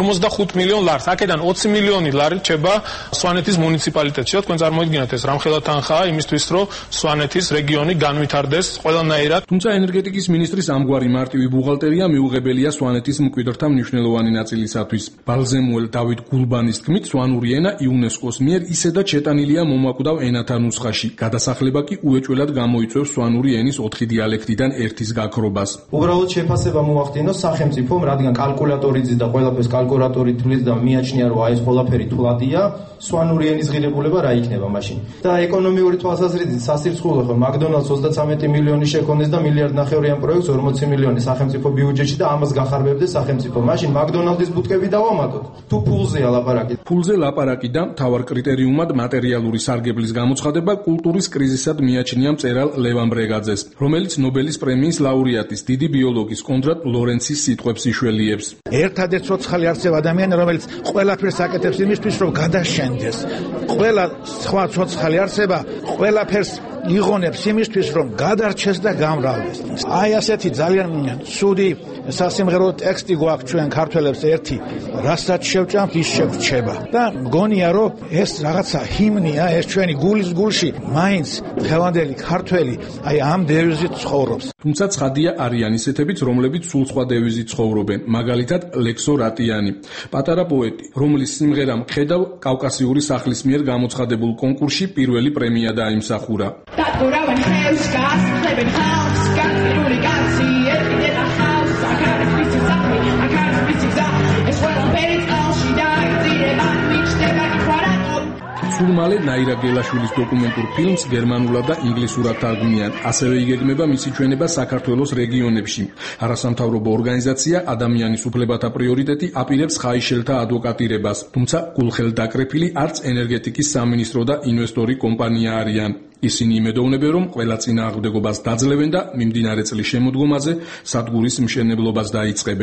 45 მილიონ ლარს. აქედან 20 მილიონი ლარი სვანეთის მუნიციპალიტეტში. თქვენ წარმოიდგინეთ, ეს რამხელა თანხაა იმისთვის, რომ სვანეთის რეგიონი განვითარდეს ყველანაირად. თუმცა ენერგეტიკის მინისტრის ამგვარი მარტივი ბუღალტერია მიუღებელია სვანეთის მკვიდრთა მნიშვნელოვანი ნაწილისათვის. ბალზემუელ დავით გულბანის თქმით, სვანური ენა იუნესკოს მიერ ისედაც შეტანილია მომაკვდავ ენათა ნუსხაში. გადასახლება კი უეჭველად გამოიწვევს სვანური ენის 4 დიალექტიდან ერთის გაქრობას. უბრალოდ შეფასება მოახდინოს სახელმწიფომ, რადგან კალკულატორი ძის და ყველაფერს კალკულატორი თulis და მიაჩნია, რომ აი ეს ყველაფერი თულადია, სვანური ენის ღირებულება რა იქნება მაშინ. და ეკონომიური თვალსაზრისით სასირცხულო ხო მაგდონალდს 33 მილიონი შეკონდეს და მილიარდ ნახევრიან პროექტს 40 მილიონი სახელმწიფო ბიუჯეტში და ამას გახარბებდეს სახელმწიფო. მაშინ მაგდონალდის ბუტკები დავამატოთ. თუ ფულზეა ლაპარაკი. ფულზე ლაპარაკი და მთავარ კრიტერიუმად მატერიალური სარგებლის გამოცხადება კულტურის კრიზისად მიაჩნია მწერალ ლევან ბრეგაძეს, რომელიც ნობელის პრემიის ლაურეატის დიდი ბიოლოგის კონდრატ ლორენცის სიტყვებს იშველიებს. ერთადერთ ცოცხალი არსება ადამიანი, რომელიც ყველაფერს აკეთებს იმისთვის, რომ გადაშენდეს. ყველა სხვა ცოცხალი არსება ყველაფერს იღონებს იმისთვის, რომ გადარჩეს და გამრავლდეს. აი ასეთი ძალიან ცუდი სასიმღერო ტექსტი გვაქვს ჩვენ ქართველებს ერთი, რასაც შევჭამთ ის შევრჩება. და მგონია, რომ ეს რაღაცა ჰიმნია, ეს ჩვენი გულის გულში მაინც დღევანდელი ქართველი აი ამ დევიზით ცხოვრობს. თუმცა ცხადია არიან ისეთებიც, რომლებიც სულ სხვა დევიზით ცხოვრობენ, მაგალითად ლექსო რატიანი, პატარა პოეტი, რომლის სიმღერამ ხედავ კავკასიური სახლის მიერ გამოცხადებულ კონკურსში პირველი პრემია დაიმსახურა. დაკურავენ ხელს, გასწრებენ ხალხს, განცდირული კაცი, ერიდეთ ახავს, აქ არის მისი საქმე, აქ არის მისი გზა, ეს ყველაფერი წყალში დაიწირება, მიჩნდება იყვარატო. სულ მალე ნაირა გელაშვილის დოკუმენტურ ფილმს გერმანულად და ინგლისურად თარგმნიან. ასევე იგეგმება მისი ჩვენება საქართველოს რეგიონებში. არასამთავრობო ორგანიზაცია ადამიანის უფლებათა პრიორიტეტი აპირებს ხაიშელთა ადვოკატირებას, თუმცა გულხელდაკრეფილი არც ენერგეტიკის სამინისტრო და ინვესტორი კომპანია არიან. ისინი იმედოვნებენ, რომ ყველა წინააღმდეგობას დაძლევენ და მიმდინარე წლის შემოდგომაზე სადგურის მშენებლობას დაიწყებენ.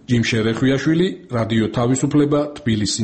ჯიმშე რეხვიაშვილი, რადიო თავისუფლება, თბილისი.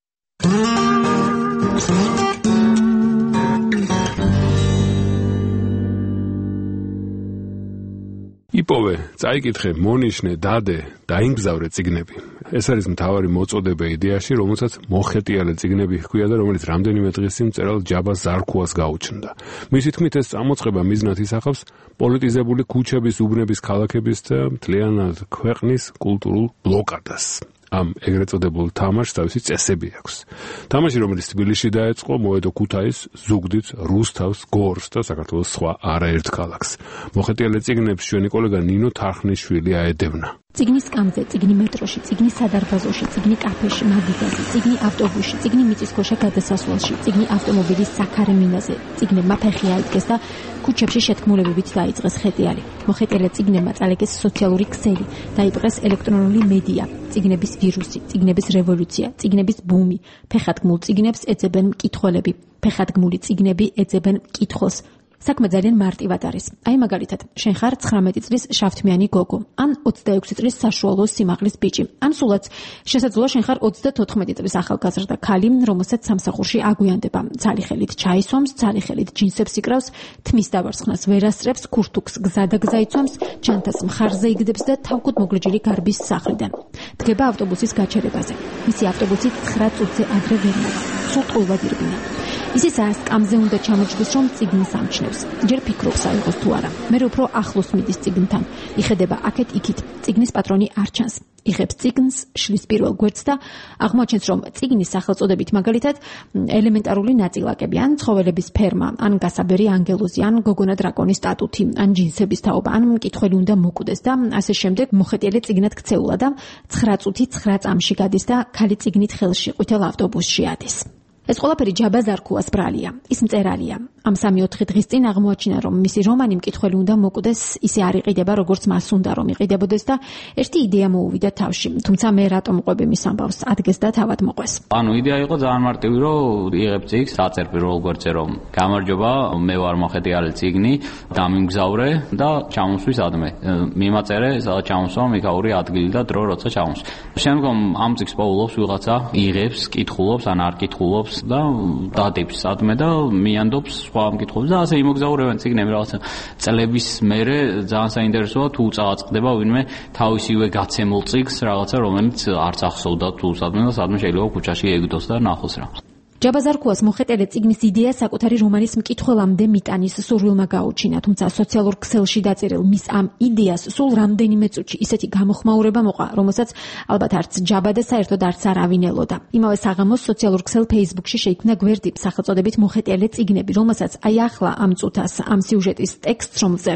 იპოვე, წაიკითხე, მონიშნე, დადე, დაიმგზავრე წიგნები. ეს არის მთავარი მოწოდება იდეაში, რომელსაც მოხეტიალე წიგნები ჰქვია და რომელიც რამდენიმე დღის წინ მწერალ ჯაბა ზარქუას გაუჩნდა. მისი თქმით, ეს წამოწყება მიზნად ისახავს პოლიტიზებული ქუჩების, უბნების, ქალაქების და მთლიანად ქვეყნის კულტურულ ბლოკადას. ამ ეგრეთ წოდებულ თამაშს თავისი წესები აქვს. თამაში, რომელიც თბილისში დაეწყო, მოედო ქუთაის, ზუგდიდს, რუსთავს, გორს და საქართველოს სხვა არაერთ ქალაქს. მოხეტიალე წიგნებს ჩვენი კოლეგა ნინო თარხნიშვილი აედევნა. წიგნის სკამზე, წიგნი მეტროში, წიგნი სადარბაზოში, წიგნი კაფეში, მაგიდაზე, წიგნი ავტობუსში, წიგნი მიწისქვეშა გადასასვლელში, წიგნი ავტომობილის საქარე მინაზე, წიგნებმა ფეხი აიდგეს და ქუჩებში შეთქმულებებით დაიწყეს ხეტიალი. მოხეტიალე წიგნებმა წალეგეს სოციალური ქსელი, დაიპყრეს ელექტრონული მედია, წიგნების ვირუსი, წიგნების რევოლუცია, წიგნების ბუმი. ფეხადგმულ წიგნებს ეძებენ მკითხველები, ფეხადგმული წიგნები ეძებენ მკითხველს. საქმე ძალიან მარტივად არის. აი მაგალითად, შენ ხარ 19 წლის შავთმიანი გოგო, ან 26 წლის საშუალო სიმაღლის ბიჭი, ან სულაც შესაძლოა შენ ხარ 34 წლის ახალგაზრდა ქალი, რომელსაც სამსახურში აგვიანდება. ძალი ხელით ჩაისვამს, ძალი ხელით ჯინსებს იკრავს, თმის დავარცხნას ვერ ასწრებს, ქურთუქს გზადაგზა იცვამს, ჩანთას მხარზე იგდებს და თავკუთ მოგრიჯილი გარბის სახლიდან. დგება ავტობუსის გაჩერებაზე. მისი ავტობუსი 9 წუთზე ადრე ვერ მოვა. სულ ტყუილად ირბინა. ისიცაა სკამზე უნდა ჩამოჯდეს, რომ წიგნს ამჩნევს. ჯერ ფიქრობს აიღოს თუ არა. მერე უფრო ახლოს მიდის წიგნთან. იხედება აქეთ-იქით. წიგნის პატრონი არ ჩანს. იღებს წიგნს, შლის პირველ გვერდს და აღმოაჩენს, რომ წიგნის სახელწოდებით მაგალითად ელემენტარული ნაწილაკები, ან ცხოველების ფერმა, ან გასაბერი ანგელოზი, ან გოგონა დრაკონის სტატუთი, ან ჯინსების თაობა, ან მკითხველი უნდა მოკვდეს და ასე შემდეგ მოხეტიალე წიგნად ქცეულა და 9 წუთი 9 წამში გადის და ქალი წიგნით ხელში ყვითელ ავტობუსში ადის. ეს ყველაფერი ჯაბა ზარქუას ბრალია. ის მწერალია. ამ 3-4 დღის წინ აღმოაჩინა, რომ მისი რომანი მკითხველი უნდა მოკვდეს, ისე არ იყიდება, როგორც მას უნდა რომ იყიდებოდეს და ერთი იდეა მოუვიდა თავში. თუმცა მე რატომ ყვები მის ამბავს, ადგეს და თავად მოყვეს. ანუ იდეა იყო ძალიან მარტივი, რომ იღებ წიგნს, აწერ პირველ გვერდზე, რომ გამარჯობა, მე ვარ მოხეტიალე წიგნი, დამიმგზავრე და ჩამოსვი სადმე. მიმაწერე, სადაც ჩამოსვა, მიქაური ადგილი და დრო, როცა ჩამოს. შემდგომ ამ წიგნს პოულობს ვიღაცა, იღებს, კითხულობს, ან არ კითხულობს და დადებს სადმე და მიანდობს სხვა მკითხველს და ასე იმოგზაურებენ წიგნები რაღაცა წლების მერე. ძალიან საინტერესოა თუ წააწყდება ვინმე თავისივე გაცემულ წიგნს რაღაცა, რომელიც არც ახსოვდა თუ სადმე შეიძლება ქუჩაში ეგდოს და ნახოს რა. ჯაბა ზარქუას მოხეტიალე წიგნის იდეა საკუთარი რომანის მკითხველამდე მიტანის სურვილმა გაუჩინა, თუმცა სოციალურ ქსელში დაწერილ მის ამ იდეას სულ რამდენიმე წუთში ისეთი გამოხმაურება მოყვა, რომელსაც ალბათ არც ჯაბა და საერთოდ არც არავინ ელოდა. იმავე საღამოს სოციალურ ქსელ Facebook-ში შეიქმნა გვერდი სახელწოდებით მოხეტიალე წიგნები, რომელსაც აი ახლა ამ წუთას ამ სიუჟეტის ტექსტს რომელზერ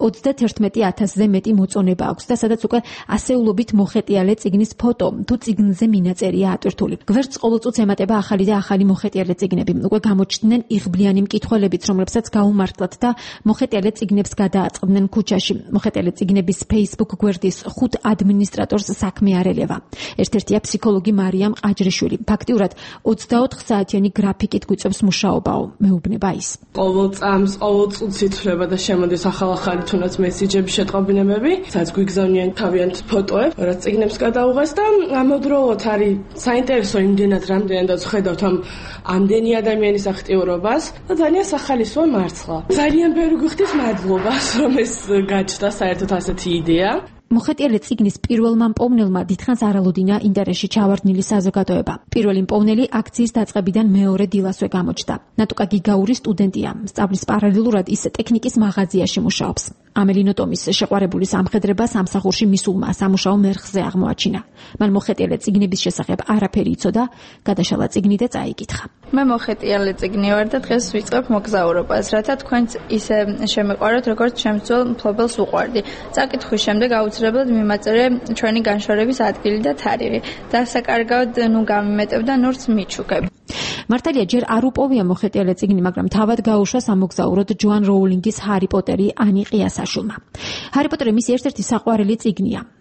31,000-ზე მეტი მოწონება აქვს და სადაც უკვე ასეულობით მოხეტიალე წიგნის ფოტო თუ წიგნზე მინაწერია ატვირთული. გვერდს ყოველ წუთს ემატება ახალი და ახალი მოხეტიალე წიგნები. უკვე გამოჩნდნენ იღბლიანი მკითხველებიც, რომლებსაც გაუმართლათ და მოხეტიალე წიგნებს გადააწყდნენ ქუჩაში. მოხეტიალე წიგნების Facebook გვერდის 5 ადმინისტრატორს საქმე არ ელევა. ერთ-ერთია ფსიქოლოგი მარიამ ყაჯრიშვილი. ფაქტიურად 24 საათიანი გრაფიკით გვიწევს მუშაობაო, მეუბნება ის. ყოველ წამს, ყოველ წუთს ითვლება და შემოდის ახალ-ახალი თუნდაც მესიჯები, შეტყობინებები, სადაც გვიგზავნიან თავიანთ ფოტოებს, რაც წიგნებს გადაუღეს და ამავდროულად არის საინტერესო იმდენად, რამდენადაც ხედავთ ამდენი ადამიანის აქტიურობას და ძალიან სახალისოა მარცხლა. ძალიან ბევრი გვიხდის მადლობას, რომ ეს გაჩნდა საერთოდ ასეთი იდეა. მოხეტიალე წიგნის პირველმა მპოვნელმა დიდხანს არ ელოდინა ინტერესში ჩავარდნილი საზოგადოება. პირველი მპოვნელი აქციის დაწყებიდან მეორე დილასვე გამოჩნდა. ნატუკა გიგაური სტუდენტია. სწავლის პარალელურად ის ტექნიკის მაღაზიაში მუშაობს. ამელინო ტომის შეყვარებული სამხედრება სამსახურში მისულმა სამუშაო მერხზე აღმოაჩინა. მან მოხეტიალე წიგნების შესახებ არაფერი იცოდა, გადაშალა წიგნი და წაიკითხა. მე მოხეტიალე წიგნი ვარ და დღეს ვიწყებ მოგზაურობას, რათა თქვენც ისე შემეყვაროთ, როგორც შემცველ მფლობელს უყვარდი. წაკითხვის შემდეგ აუცილებლად მიმაწერე ჩვენი განშორების ადგილი და თარიღი. დასაკარგავად ნუ გამიმეტებ და ნურს მიჩუქებ. მართალია ჯერ არ უპოვია მოხეტიალე წიგნი, მაგრამ თავად გაუშვა სამოგზაუროდ ჯოან როულინგის ჰარი პოტერი ანი ყიასაშვილმა. ჰარი პოტერი მისი ერთ-ერთი საყვარელი წიგნია.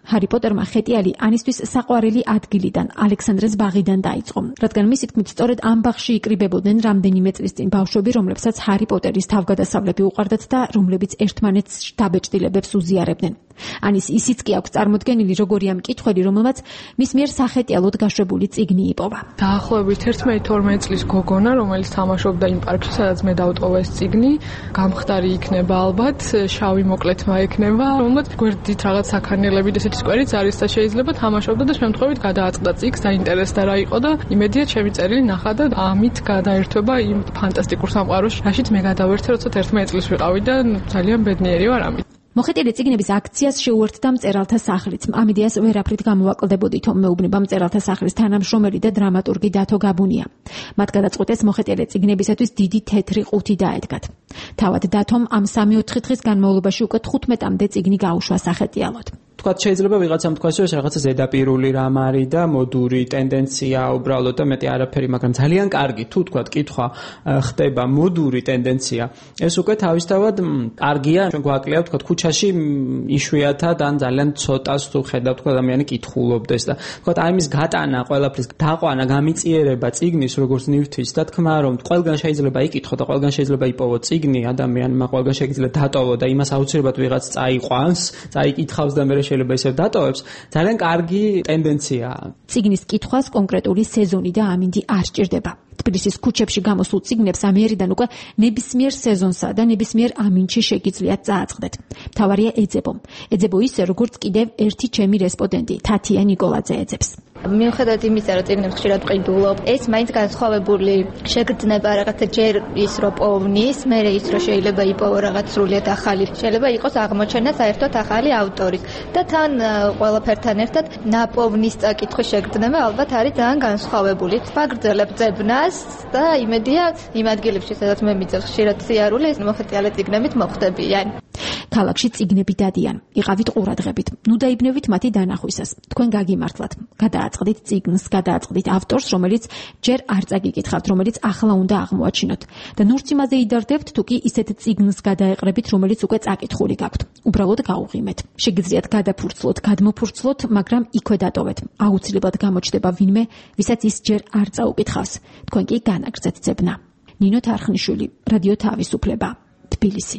ჰარი პოტერმა ხეტიალი ანისთვის საყვარელი ადგილიდან, ალექსანდრეს ბაღიდან დაიწყო, რადგან მისი თქმით სწორედ ამ ბაღში იკრიბებოდნენ რამდენიმე წლის წინ ბავშვები, რომლებსაც ჰარი პოტერის თავგადასავლები უყვარდათ და რომლებიც ერთმანეთს დაბეჭდილებებს უზიარებდნენ. ანის ისიც კი აქვს წარმოდგენილი როგორია მკითხველი, რომელმაც მის მიერ სახეტიალოდ გაშვებული წიგნი იპოვა. დაახლოებით 11-12 წლის გოგონა, რომელიც თამაშობდა იმ პარკში, სადაც მე დავტოვა ეს წიგნი, გამხდარი იქნება ალბათ, შავი მოკლეთმა ექნება, რომელმაც გვერდით რაღაც საქანელები და ესეთი სკვერიც არის და შეიძლება თამაშობდა და შემთხვევით გადააწყდა წიგს, დაინტერესდა რა იყო და იმედია ჩემი წერილი ნახა და ამით გადაერთვება იმ ფანტასტიკურ სამყაროში, რაშიც მე გადავერთე, როცა 11 წლის ვიყავი და ძალიან ბედნიერი ვარ ამით. მოხეტილი წიგნების აქციას შეუერთდა მწერალთა სახლიც. ამ იდეას ვერაფრით გამოვაკლდებოდით, მეუბნება მწერალთა სახლის თანამშრომელი და დრამატურგი დათო გაბუნია. მათ გადაწყვეტეს მოხეტილი წიგნებისათვის დიდი თეთრი ყუთი დაედგათ. თავად დათომ ამ 3-4 დღის განმავლობაში უკვე 15-მდე წიგნი გაუშვა სახეტიალოდ. თქვათ შეიძლება ვიღაცამ თქვას რომ ეს რაღაცა ზედაპირული რამ არის და მოდური ტენდენცია უბრალოდ და მეტი არაფერი, მაგრამ ძალიან კარგი თუ თქვათ კითხვა ხდება მოდური ტენდენცია, ეს უკვე თავისთავად კარგია. ჩვენ გვაკლია თქვათ ქუჩაში იშვიათად ან ძალიან ცოტას თუ ხედავ თქვათ ადამიანი კითხულობდეს და თქვათ აი მის გატანა, ყველაფრის დაყვანა, გამიწიერება წიგნის როგორც ნივთის და თქმა რომ ყველგან შეიძლება იკითხო და ყველგან შეიძლება იპოვო წიგნი, ადამიანმა ყველგან შეიძლება დატოვო და იმას აუცილებლად ვიღაც წაიყვანს, წაიკითხავს და მე შეიძლება ისევ დატოვებს, ძალიან კარგი ტენდენციაა. წიგნის კითხვას კონკრეტული სეზონი და ამინდი არ სჭირდება. თბილისის ქუჩებში გამოსულ წიგნებს ამიერიდან უკვე ნებისმიერ სეზონსა და ნებისმიერ ამინდში შეგიძლიათ წააწყდეთ. მთავარია ეძებო. ეძებო ისე, როგორც კიდევ ერთი ჩემი რესპონდენტი, თათია ნიკოლაძე ეძებს. მიუხედავად იმისა, რომ წიგნებს ხშირად ყიდულობ, ეს მაინც განსხვავებული შეგრძნება რაღაცა ჯერ ის რო პოვნის, მერე ის რო შეიძლება იპოვო რაღაც სრულიად ახალი, შეიძლება იყოს აღმოჩენა საერთოდ ახალი ავტორის და თან ყველაფერთან ერთად ნაპოვნის წაკითხვის შეგრძნება ალბათ არის ძალიან განსხვავებული. ვაგრძელებ ძებნას და იმედია იმ ადგილებში, სადაც მე მიწევს ხშირად სიარული, ეს მოხეტიალე წიგნებით მოხდებიან. ქალაქში წიგნები დადიან, იყავით ყურადღებით, ნუ დაიბნევით მათი დანახვისას. თქვენ გაგიმართლათ, გადააწყდით წიგნს, გადააწყდით ავტორს, რომელიც ჯერ არ წაგიკითხავთ, რომელიც ახლა უნდა აღმოაჩინოთ. და ნურც იმაზე იდარდებთ, თუ კი ისეთ წიგნს გადაეყრებით, რომელიც უკვე წაკითხული გაქვთ. უბრალოდ გაუღიმეთ. შეგიძლიათ გადაფურცლოთ, გადმოფურცლოთ, მაგრამ იქვე დატოვეთ. აუცილებლად გამოჩნდება ვინმე, ვისაც ის ჯერ არ წაუკითხავს. თქვენ კი განაგრძეთ ძებნა. ნინო თარხნიშვილი, რადიო თავისუფლება, თბილისი.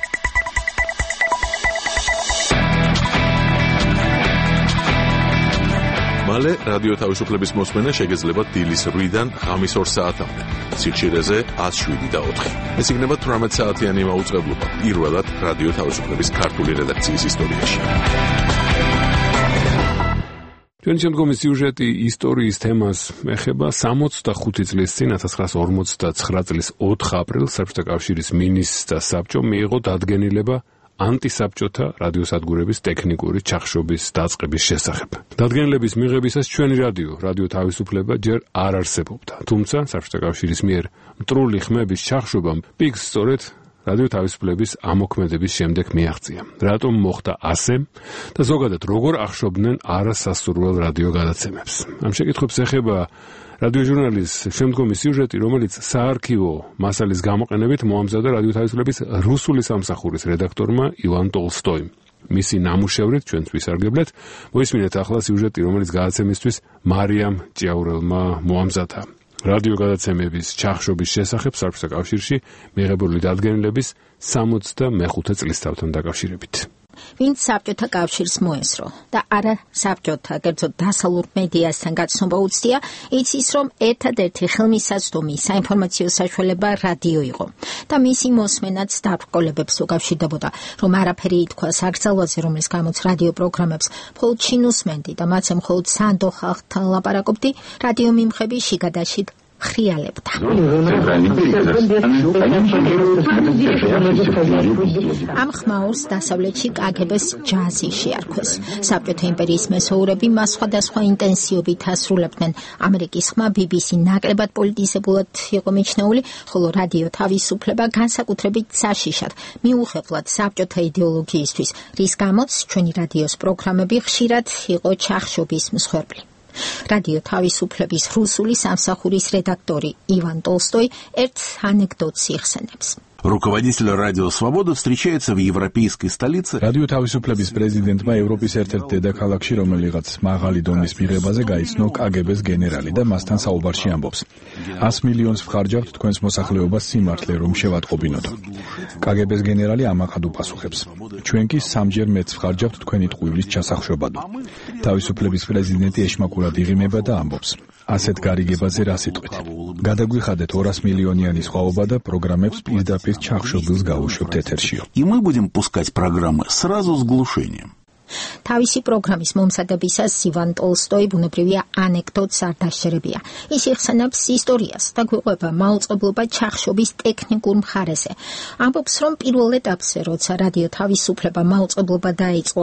მალე რადიო თავისუფლების მოსმენა შეგეძლებათ დილის 8-დან ღამის 2 საათამდე. სიხშირეზე 107 და 4. ეს იქნება 18 საათიანი მაუწყებლობა პირველად რადიო თავისუფლების ქართული რედაქციის ისტორიაში. ჩვენი შემდგომი სიუჟეტი ისტორიის თემას ეხება 65 წლის წინ 1959 წლის 4 აპრილს საბჭოთა კავშირის მინისტრთა საბჭომ მიიღო დადგენილება ანტისაბჭოთა რადიოსადგურების ტექნიკური ჩახშობის დაწყების შესახებ. დადგენილების მიღებისას ჩვენი რადიო თავისუფლება ჯერ არ არსებობდა. თუმცა საბჭოთა კავშირის მიერ მტრული ხმების ჩახშობამ პიკს სწორედ რადიო თავისუფლების ამოქმედების შემდეგ მიაღწია. რატომ მოხდა ასე და ზოგადად როგორ ახშობდნენ არასასურველ რადიო გადაცემებს. ამ შეკითხვებს ეხება რადიოჟურნალის შემდგომი სიუჟეტი, რომელიც საარქივო მასალის გამოყენებით მოამზადა რადიო თავისუფლების რუსული სამსახურის რედაქტორმა ივან ტოლსტოიმ. მისი ნამუშევრით ჩვენც ვისარგებლეთ. მოისმინეთ ახლა სიუჟეტი, რომელიც გადაცემისთვის მარიამ ჭიაურელმა მოამზადა. რადიო გადაცემების ჩახშობის შესახებ საბჭოთა კავშირში მიღებული დადგენილების 65 წლისთავთან დაკავშირებით. ვინც საბჭოთა კავშირს მოესრო და არა საბჭოთა, კერძოდ დასავლურ მედიასთან გაცნობა უცდია, იცის, რომ ერთადერთი ხელმისაწვდომი საინფორმაციო საშუალება რადიო იყო და მისი მოსმენაც დაბრკოლებებს უკავშირდებოდა, რომ არაფერი ითქვა საგრძელვაზე, რომლის გამოც რადიო პროგრამებს მხოლოდ ჩინუსმენდი და მათზე მხოლოდ სანდო ხალხთან ლაპარაკობდი, რადიო მიმღები შიგადაშიგ ხრიალებდა. ამ ხმაურს დასავლეთში კგბ-ს ჯაზი შეარქვეს. საბჭოთა იმპერიის მესოურები მას სხვადასხვა ინტენსივობით ასრულებდნენ. ამერიკის ხმა BBC ნაკლებად პოლიტიზებულად იყო მიჩნეული, ხოლო რადიო თავისუფლება განსაკუთრებით საშიშად მიუხედავად საბჭოთა იდეოლოგიისთვის, რის გამოც ჩვენი რადიოს პროგრამები ხშირად იყო ჩახშობის მსხვერპლი. რადიო თავისუფლების რუსული სამსახურის რედაქტორი ივან ტოლსტოი ერთ ანეკდოტს იხსენებს. Руководитель Радио Свобода встречается в европейской столице. Радио თავისუფლების პრეზიდენტმა ევროპის ერთ-ერთ დედაქალაქში, რომელიღაც მაღალი დონის მიღებაზე გაიცნო KGB-ს გენერალი და მასთან საუბარში ამბობს: 100 მილიონს ვხარჯავთ თქვენს მოსახლეობას სიმართლე, რომ შევატყობინოთ. KGB-ს გენერალი ამაყად უპასუხებს: ჩვენ კი სამჯერ მეც ვხარჯავთ თქვენი ტყუილის ჩასახშობად. თავისუფლების პრეზიდენტი ეშმაკურად იღიმება და ამბობს: ასეთ გარიგებაზე რა სიტყვით? გადაგვიხადეთ 200 მილიონიანი სხვაობა და პროგრამებს პირდაპირ ჩახშობილს გავუშვებთ ეთერშიო. И мы будем пускать программы сразу с глушением. თავისი პროგრამის მომზადებისას ივან ტოლსტოი ბუნებრივია ანეკდოტს არ დაშერებია. ის იხსენებს ისტორიას და გვიყვება მაუწყებლობა ჩახშობის ტექნიკურ მხარეზე. ამბობს, რომ პირველ ეტაპზე, როცა რადიო თავისუფლება მაუწყებლობა დაიწყო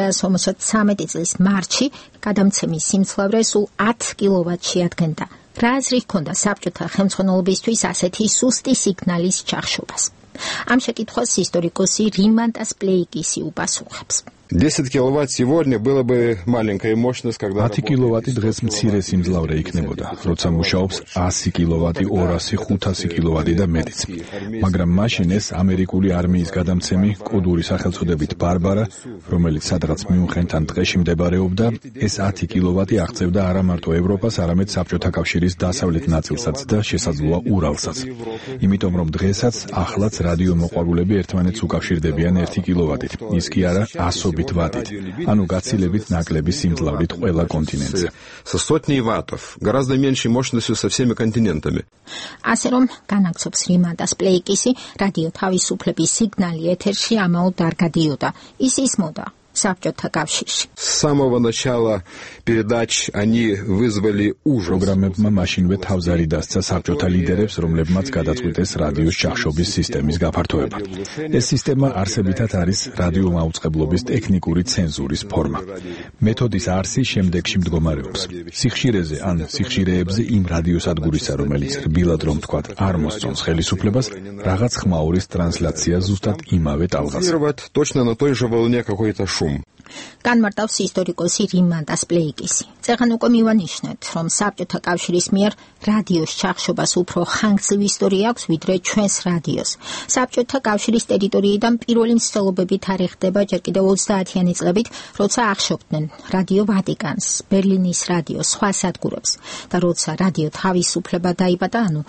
1953 წლის მარტში, გადამცემის სიმძლავრე სულ 10 კილოვატში ადგენდა. რა აზრი ჰქონდა საბჭოთა ხელმძღვანელობისთვის ასეთი სუსტი სიგნალის ჩახშობას? ამ შეკითხვას ისტორიკოსი რიმანტას პლეიკისი უპასუხებს. 10 киловатт сегодня было бы маленькая мощность, когда 10 киловатт დღეს მცირე სიმძლავრე იქნებოდა, როცა მუშაობს 100 კილოვატი, 200, 500 კილოვატი და მეტიც. მაგრამ მაშინ ეს ამერიკული არმიის გადამცემი კოდური სახელწოდებით ბარბარა, რომელიც სადღაც მიუნხენთან ტყეში მდებარეობდა, ეს 10 კილოვატი აღწევდა არა მარტო ევროპას, არამედ საბჭოთა კავშირის დასავლეთ ნაწილსაც და შესაძლოა ურალსაც. იმიტომ რომ დღესაც ახლაც რადიო მოყვარულები ერთმანეთს უკავშირდებიან 1 კილოვატით. ის კი არა 100 ватт. Ანუ გაცილებით ნაკლები სიმძლავრით ყველა კონტინენტზე. Со сотней ваттов, гораздо меньшей мощностью со всеми континентами. ასე რომ განაგცობს რიმანტას პლეიკისი, რადიო თავისუფლების სიგნალი ეთერში ამაოდ არ გადიოდა. ის ისმოდა საბჭოთა კავშირში. С самого начала передач они вызвали ужас. პროგრამებმა მაშინვე თავზარი დასცა საბჭოთა ლიდერებს, რომლებმაც გადაწყვიტეს რადიოს ჩახშობის სისტემის გაფართოება. ეს სისტემა არსებითად არის რადიო მაუწყებლობის ტექნიკური ცენზურის ფორმა. მეთოდის არსი შემდეგში მდგომარეობს. სიხშირეზე ან სიხშირეებზე იმ რადიოსადგურისა, რომელიც რბილად რომ თქვათ, არ მოსწონს ხელისუფლებას, რაღაც ხმაურის ტრანსლაცია ზუსტად იმავე ტალღაზე. Точно на той же волне какой-то шум. განმარტავს ისტორიკოსი რიმანტას პლეიკისი. წეგან უკვე მივანიშნეთ, რომ საბჭოთა კავშირის მიერ რადიოს ჩახშობას უფრო ხანგრძლივი ისტორია აქვს, ვიდრე ჩვენს რადიოს. საბჭოთა კავშირის ტერიტორიიდან პირველი მსვლელობები თარიღდება ჯერ კიდევ 30-იანი წლებით, როცა ახშობდნენ რადიო ვატიკანს, ბერლინის რადიოს, სხვა სადგურებს. და როცა რადიო თავისუფლება დაიბადა, ანუ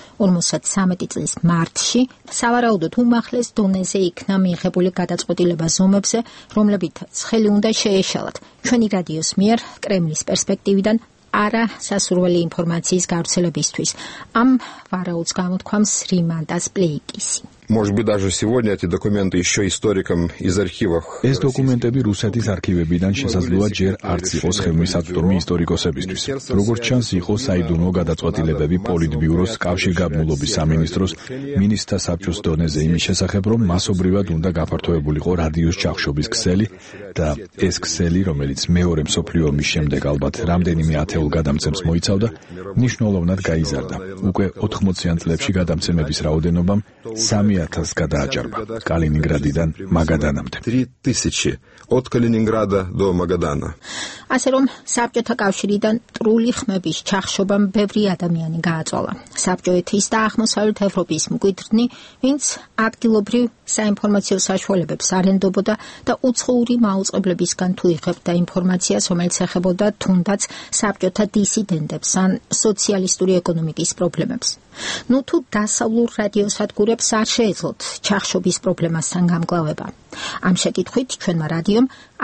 53 წლის მარტში, სავარაუდოდ უმაღლეს დონეზე იქნა მიიღებული გადაწყვეტილება ზომებზე, რომლებითაც ხელი უნდა შეეშალათ ჩვენი რადიოს მიერ კრემლის პერსპექტივიდან არა სასურველი ინფორმაციის გავრცელებისთვის. ამ ვარაუდს გამოთქვამს რიმანტას პლეიკისი. Может быть, даже сегодня эти документы еще историкам из архивов. ეს დოკუმენტები რუსეთის არქივებიდან შესაძლოა ჯერ არც იყოს ხელმისაწვდომი ისტორიკოსებისთვის. როგორც ჩანს, იყო საიდუმლო გადაწყვეტილებები პოლიტბიუროს, კავშირგაბმულობის სამინისტროს, მინისტრთა საბჭოს დონეზე იმის შესახებ, რომ მასობრივად უნდა გაფართოებულიყო რადიოს ჩახშობის ქსელი და ეს ქსელი, რომელიც მეორე მსოფლიო ომის შემდეგ ალბათ რამდენიმე ათეულ გადამცემს მოიცავდა, მნიშვნელოვნად გაიზარდა. უკვე 80-იან წლებში გადამცემების რაოდენობამ 3000 გადააჭარბა კალინინგრადიდან მაგადანამდე. 3000 от Калининграда до Магадана. ასე რომ საბჭოთა კავშირიდან ტრული ხმების ჩახშობამ ბევრი ადამიანი გააწოლა. საბჭოეთის და აღმოსავლეთ ევროპის მკვიდრნი, ვინც ადგილობრივ საინფორმაციო საშუალებებს არ ენდობოდა და უცხოური მაუწყებლებისგან თუ იღებდა ინფორმაციას, რომელიც ეხებოდა თუნდაც საბჭოთა დისიდენტებს ან სოციალისტური ეკონომიკის პრობლემებს. ნუ თუ დასავლურ რადიოსადგურებს არ შეეძლოთ ჩახშობის პრობლემასთან გამკლავება. ამ შეკითხვით ჩვენმა რადიომ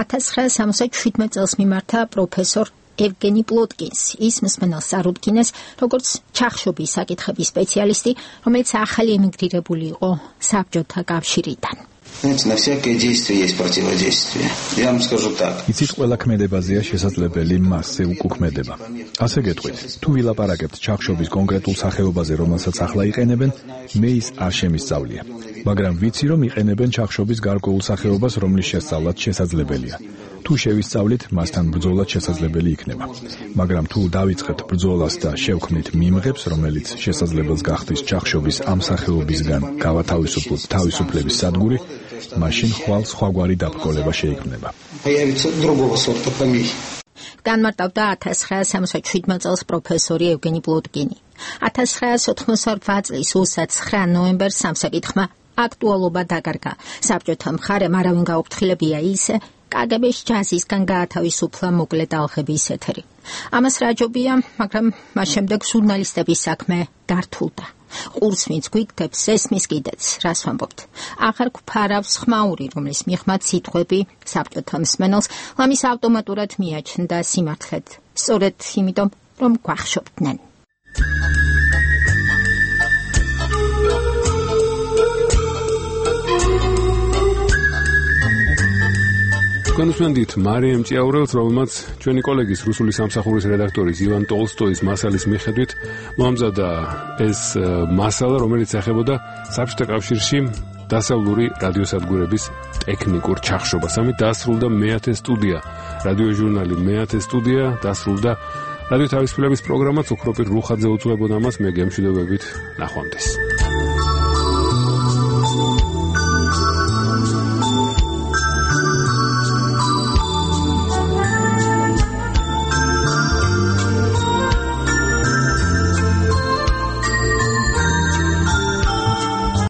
1967 წელს მიმართა პროფესორ ევგენი პლოტკინს. ის მსმენელს წარუდგინეს როგორც ჩახშობის საკითხების სპეციალისტი, რომელიც ახალი ემიგრირებული იყო საბჭოთა კავშირიდან. Знаете, на всякое действие есть противодействие. Я вам скажу так. იცით, ყველა ქმედებაზეა შესაძლებელი მასზე უკუქმედება. ასე გეტყვით, თუ ვილაპარაკებთ ჩახშობის კონკრეტულ სახეობაზე, რომელსაც ახლა იყენებენ, მე ის არ შემისწავლია. მაგრამ ვიცი, რომ იყენებენ ჩახშობის გარკვეულ სახეობას, რომლის შესწავლაც შესაძლებელია. თუ შევისწავლით, მასთან ბრძოლაც შესაძლებელი იქნება. მაგრამ თუ დავიწყებთ ბრძოლას და შევქმნით მიმღებს, რომელიც შესაძლებელს გახდის ჩახშობის ამ სახეობისგან გავათავისუფლოთ თავისუფლების სადგური, მაშინ ხვალ სხვაგვარი დაბრკოლება შეიქმნება. განმარტავდა 1967 წელს პროფესორი ევგენი პლოტკინი. 1988 წლის 29 ნოემბერს ამ საკითხმა აქტუალობა დაკარგა. საბჭოთა მხარემ არავინ გაუფრთხილებია ისე, კგბ-ს ჯაზისგან გაათავისუფლა მოკლე ტალღების ეთერი. ამას რაჯობია, მაგრამ მას შემდეგ ჟურნალისტების საქმე გართულდა. ყურს ვინც გვიგდებს, ესმის კიდეც, რას ვამბობთ. აღარ გვფარავს ხმაური, რომლის მიღმაც სიტყვები საბჭოთა მსმენელს ლამის ავტომატურად მიაჩნდა სიმართლედ. სწორედ იმიტომ, რომ გვახშობდნენ. განსვენდით მარიამ ჭიაურელს, რომელმაც ჩვენი კოლეგის რუსული სამსახურის რედაქტორის ივან ტოლსტოის მასალის მიხედვით მოამზადა ეს მასალა, რომელიც ეხებოდა საბჭოთა კავშირში დასავლური რადიოსადგურების ტექნიკურ ჩახშობას. ამით დასრულდა მე-10 სტუდია, რადიოჟურნალი მე-10 სტუდია, დასრულდა რადიო თავისუფლების პროგრამაც, უფრო პირ რუხაძე უძღვებოდა მას, მე გემშვიდობებით, ნახვამდის.